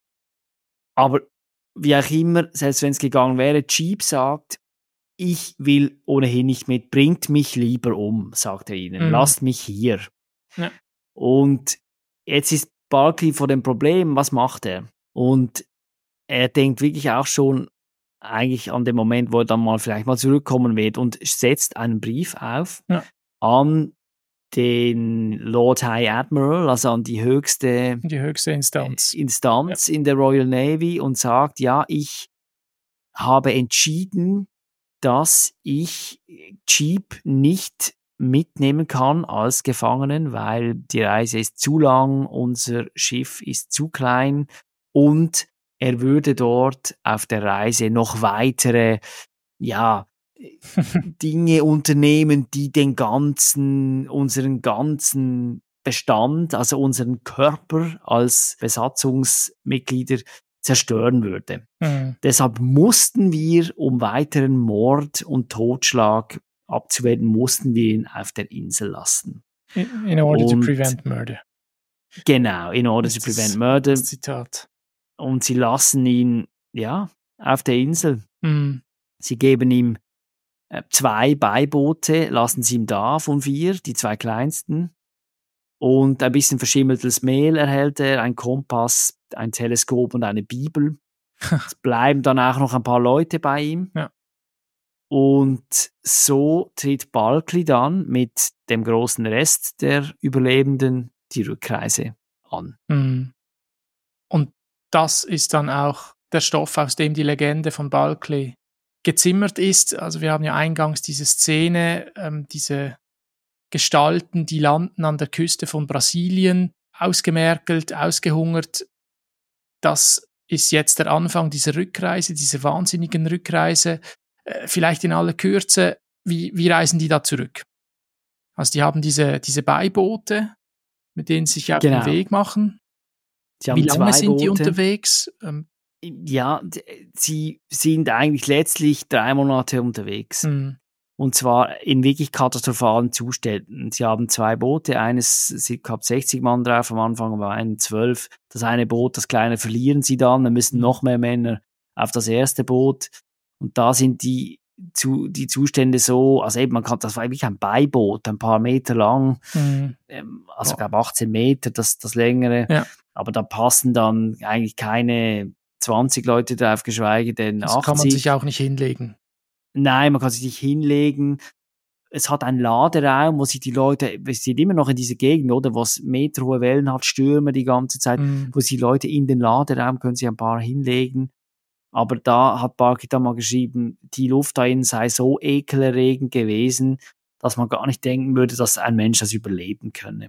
E: Aber wie auch immer, selbst wenn es gegangen wäre, Cheap sagt, ich will ohnehin nicht mit, bringt mich lieber um, sagt er ihnen, mhm. lasst mich hier. Ja. Und jetzt ist Barclay vor dem Problem, was macht er? Und er denkt wirklich auch schon eigentlich an den Moment, wo er dann mal vielleicht mal zurückkommen wird und setzt einen Brief auf ja. an den Lord High Admiral, also an die höchste,
D: die höchste Instanz,
E: Instanz ja. in der Royal Navy und sagt, ja, ich habe entschieden, dass ich Cheap nicht mitnehmen kann als Gefangenen, weil die Reise ist zu lang, unser Schiff ist zu klein und er würde dort auf der Reise noch weitere, ja, Dinge unternehmen, die den ganzen, unseren ganzen Bestand, also unseren Körper als Besatzungsmitglieder zerstören würde. Mhm. Deshalb mussten wir, um weiteren Mord und Totschlag abzuwenden, mussten wir ihn auf der Insel lassen.
D: In, in order und, to prevent murder.
E: Genau, in order
D: das
E: to prevent murder.
D: Das Zitat.
E: Und sie lassen ihn, ja, auf der Insel.
D: Mhm.
E: Sie geben ihm zwei Beiboote, lassen sie ihm da von vier, die zwei kleinsten. Und ein bisschen verschimmeltes Mehl erhält er, ein Kompass, ein Teleskop und eine Bibel. Es bleiben dann auch noch ein paar Leute bei ihm.
D: Ja.
E: Und so tritt Bulkley dann mit dem großen Rest der Überlebenden die Rückreise an.
D: Mhm. Und das ist dann auch der Stoff, aus dem die Legende von Bulkley gezimmert ist. Also wir haben ja eingangs diese Szene, ähm, diese Gestalten, die landen an der Küste von Brasilien, ausgemergelt, ausgehungert. Das ist jetzt der Anfang dieser Rückreise, dieser wahnsinnigen Rückreise. Äh, vielleicht in aller Kürze, wie, wie reisen die da zurück? Also die haben diese, diese Beiboote, mit denen sie sich auf
E: Genau.
D: den Weg machen.
E: Sie haben
D: Wie lange
E: zwei
D: sind die
E: Boote.
D: unterwegs? Ähm,
E: Ja, d- sie sind eigentlich letztlich drei Monate unterwegs.
D: mh,
E: Und zwar in wirklich katastrophalen Zuständen. Sie haben zwei Boote, eines, sie gab sechzig Mann drauf, am Anfang war ein zwölf. Das eine Boot, das kleine, verlieren sie dann, dann müssen noch mehr Männer auf das erste Boot. Und da sind die, zu, die Zustände so, also eben, man kann, das war wirklich ein Beiboot, ein paar Meter lang,
D: mh,
E: ähm, also ich
D: Oh.
E: glaube achtzehn Meter, das, das längere.
D: Ja.
E: Aber da passen dann eigentlich keine zwanzig Leute drauf, geschweige denn
D: das
E: achtzig.
D: kann man sich auch nicht hinlegen.
E: Nein, man kann sich nicht hinlegen. Es hat einen Laderaum, wo sich die Leute, wir sind immer noch in dieser Gegend, oder, wo es meterhohe Wellen hat, Stürme die ganze Zeit,
D: Mhm.
E: wo sich die Leute in den Laderaum, können sich ein paar hinlegen. Aber da hat Bulkley dann mal geschrieben, die Luft da innen sei so ekelerregend gewesen, dass man gar nicht denken würde, dass ein Mensch das überleben könne.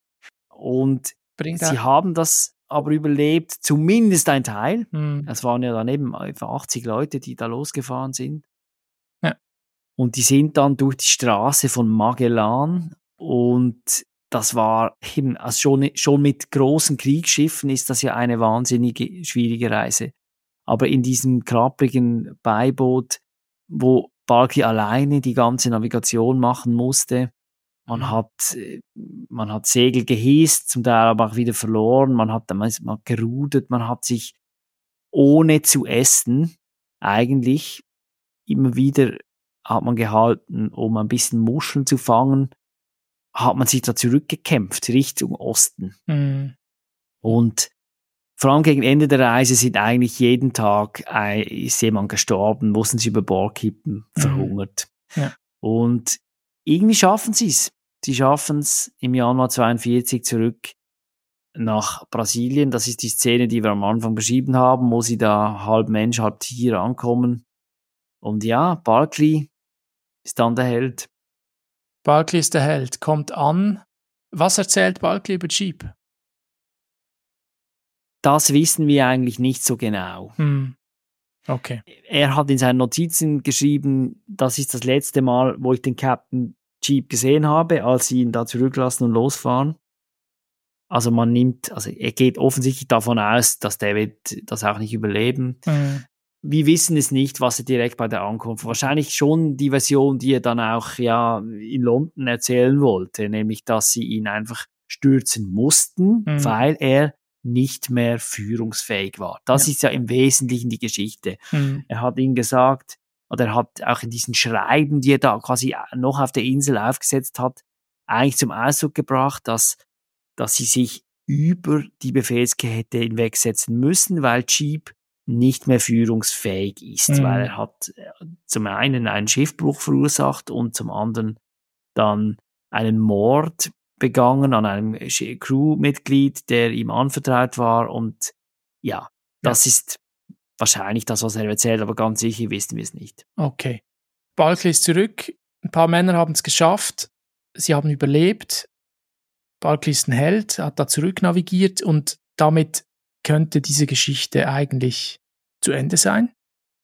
E: Und
D: Bringt
E: sie
D: auch-
E: haben das aber überlebt, zumindest ein Teil.
D: Mhm.
E: Es waren ja dann eben etwa achtzig Leute, die da losgefahren sind.
D: Ja.
E: Und die sind dann durch die Straße von Magellan, und das war eben, also schon, schon mit großen Kriegsschiffen ist das ja eine wahnsinnige, schwierige Reise. Aber in diesem klapprigen Beiboot, wo Bulkley alleine die ganze Navigation machen musste, man
D: Mhm.
E: hat, äh, man hat Segel gehisst, zum Teil aber auch wieder verloren, man hat, man ist- man hat gerudert, man hat sich ohne zu essen eigentlich immer wieder hat man gehalten, um ein bisschen Muscheln zu fangen, hat man sich da zurückgekämpft Richtung Osten.
D: Mhm.
E: Und vor allem gegen Ende der Reise sind eigentlich jeden Tag ein, ist jemand gestorben, mussten sie über Bord kippen,
D: Mhm.
E: verhungert.
D: Ja.
E: Und irgendwie schaffen sie es. Sie schaffen es im Januar zweiundvierzig zurück nach Brasilien. Das ist die Szene, die wir am Anfang beschrieben haben, wo sie da halb Mensch, halb Tier ankommen. Und ja, Bulkley ist dann der Held.
D: Bulkley ist der Held, kommt an. Was erzählt Bulkley über Cheap?
E: Das wissen wir eigentlich nicht so genau.
D: Hm. Okay.
E: Er hat in seinen Notizen geschrieben, das ist das letzte Mal, wo ich den Captain Cheap gesehen habe, als sie ihn da zurücklassen und losfahren. Also man nimmt, also er geht offensichtlich davon aus, dass der wird das auch nicht überleben.
D: Hm.
E: Wir wissen es nicht, was er direkt bei der Ankunft, wahrscheinlich schon die Version, die er dann auch ja in London erzählen wollte, nämlich, dass sie ihn einfach stürzen mussten,
D: Mhm.
E: weil er nicht mehr führungsfähig war. Das
D: Ja.
E: ist ja im Wesentlichen die Geschichte.
D: Hm.
E: Er hat ihnen gesagt, oder er hat auch in diesen Schreiben, die er da quasi noch auf der Insel aufgesetzt hat, eigentlich zum Ausdruck gebracht, dass, dass sie sich über die Befehlskette hinwegsetzen müssen, weil Cheap nicht mehr führungsfähig ist,
D: Mhm.
E: weil er hat zum einen einen Schiffbruch verursacht und zum anderen dann einen Mord begangen an einem Crewmitglied, der ihm anvertraut war, und ja, das ist wahrscheinlich das, was er erzählt, aber ganz sicher wissen wir es nicht.
D: Okay. Bulkley ist zurück. Ein paar Männer haben es geschafft. Sie haben überlebt. Bulkley ist ein Held, hat da zurück navigiert und damit könnte diese Geschichte eigentlich zu Ende sein.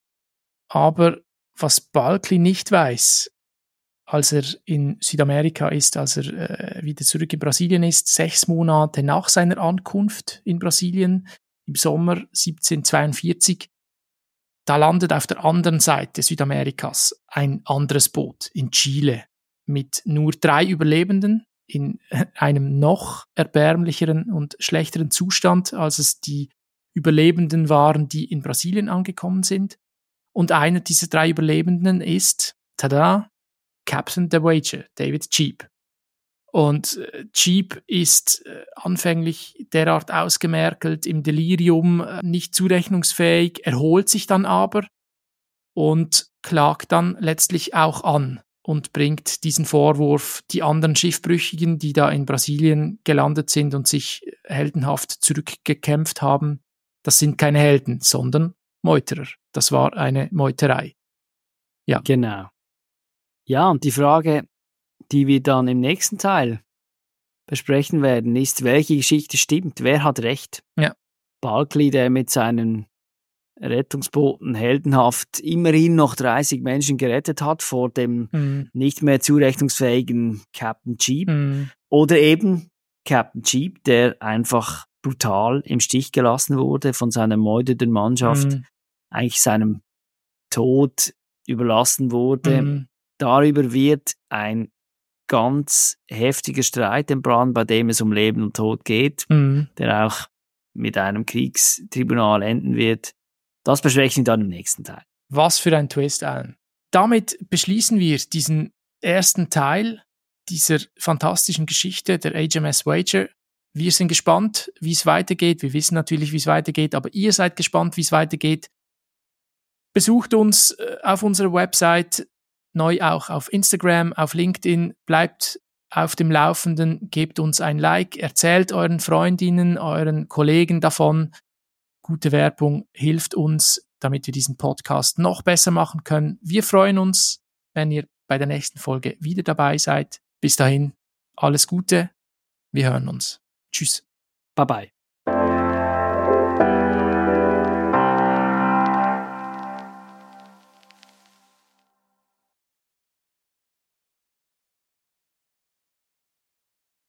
D: Aber was Bulkley nicht weiß, als er in Südamerika ist, als er äh, wieder zurück in Brasilien ist, sechs Monate nach seiner Ankunft in Brasilien, im Sommer siebzehnhundertzweiundvierzig, da landet auf der anderen Seite Südamerikas ein anderes Boot in Chile mit nur drei Überlebenden in einem noch erbärmlicheren und schlechteren Zustand, als es die Überlebenden waren, die in Brasilien angekommen sind. Und einer dieser drei Überlebenden ist, tada, Captain the Wager, David Cheap. Und äh, Cheap ist äh, anfänglich derart ausgemergelt, im Delirium, äh, nicht zurechnungsfähig, erholt sich dann aber und klagt dann letztlich auch an und bringt diesen Vorwurf, die anderen Schiffbrüchigen, die da in Brasilien gelandet sind und sich heldenhaft zurückgekämpft haben, das sind keine Helden, sondern Meuterer. Das war eine Meuterei. Ja.
E: Genau. Ja, und die Frage, die wir dann im nächsten Teil besprechen werden, ist, welche Geschichte stimmt? Wer hat recht?
D: Ja.
E: Bulkley, der mit seinen Rettungsbooten heldenhaft immerhin noch dreißig Menschen gerettet hat vor dem
D: Mhm.
E: nicht mehr zurechnungsfähigen Captain Jeep.
D: Mhm.
E: Oder eben Captain Jeep, der einfach brutal im Stich gelassen wurde von seiner meutenden Mannschaft,
D: Mhm.
E: eigentlich seinem Tod überlassen wurde.
D: Mhm.
E: Darüber wird ein ganz heftiger Streit entbrannt, bei dem es um Leben und Tod geht,
D: Mhm.
E: der auch mit einem Kriegstribunal enden wird. Das besprechen wir dann im nächsten Teil.
D: Was für ein Twist, Alan. Damit beschließen wir diesen ersten Teil dieser fantastischen Geschichte der H M S Voyager. Wir sind gespannt, wie es weitergeht. Wir wissen natürlich, wie es weitergeht, aber ihr seid gespannt, wie es weitergeht. Besucht uns auf unserer Website, neu auch auf Instagram, auf LinkedIn. Bleibt auf dem Laufenden, gebt uns ein Like, erzählt euren Freundinnen, euren Kollegen davon. Gute Werbung hilft uns, damit wir diesen Podcast noch besser machen können. Wir freuen uns, wenn ihr bei der nächsten Folge wieder dabei seid. Bis dahin, alles Gute. Wir hören uns. Tschüss.
E: Bye bye.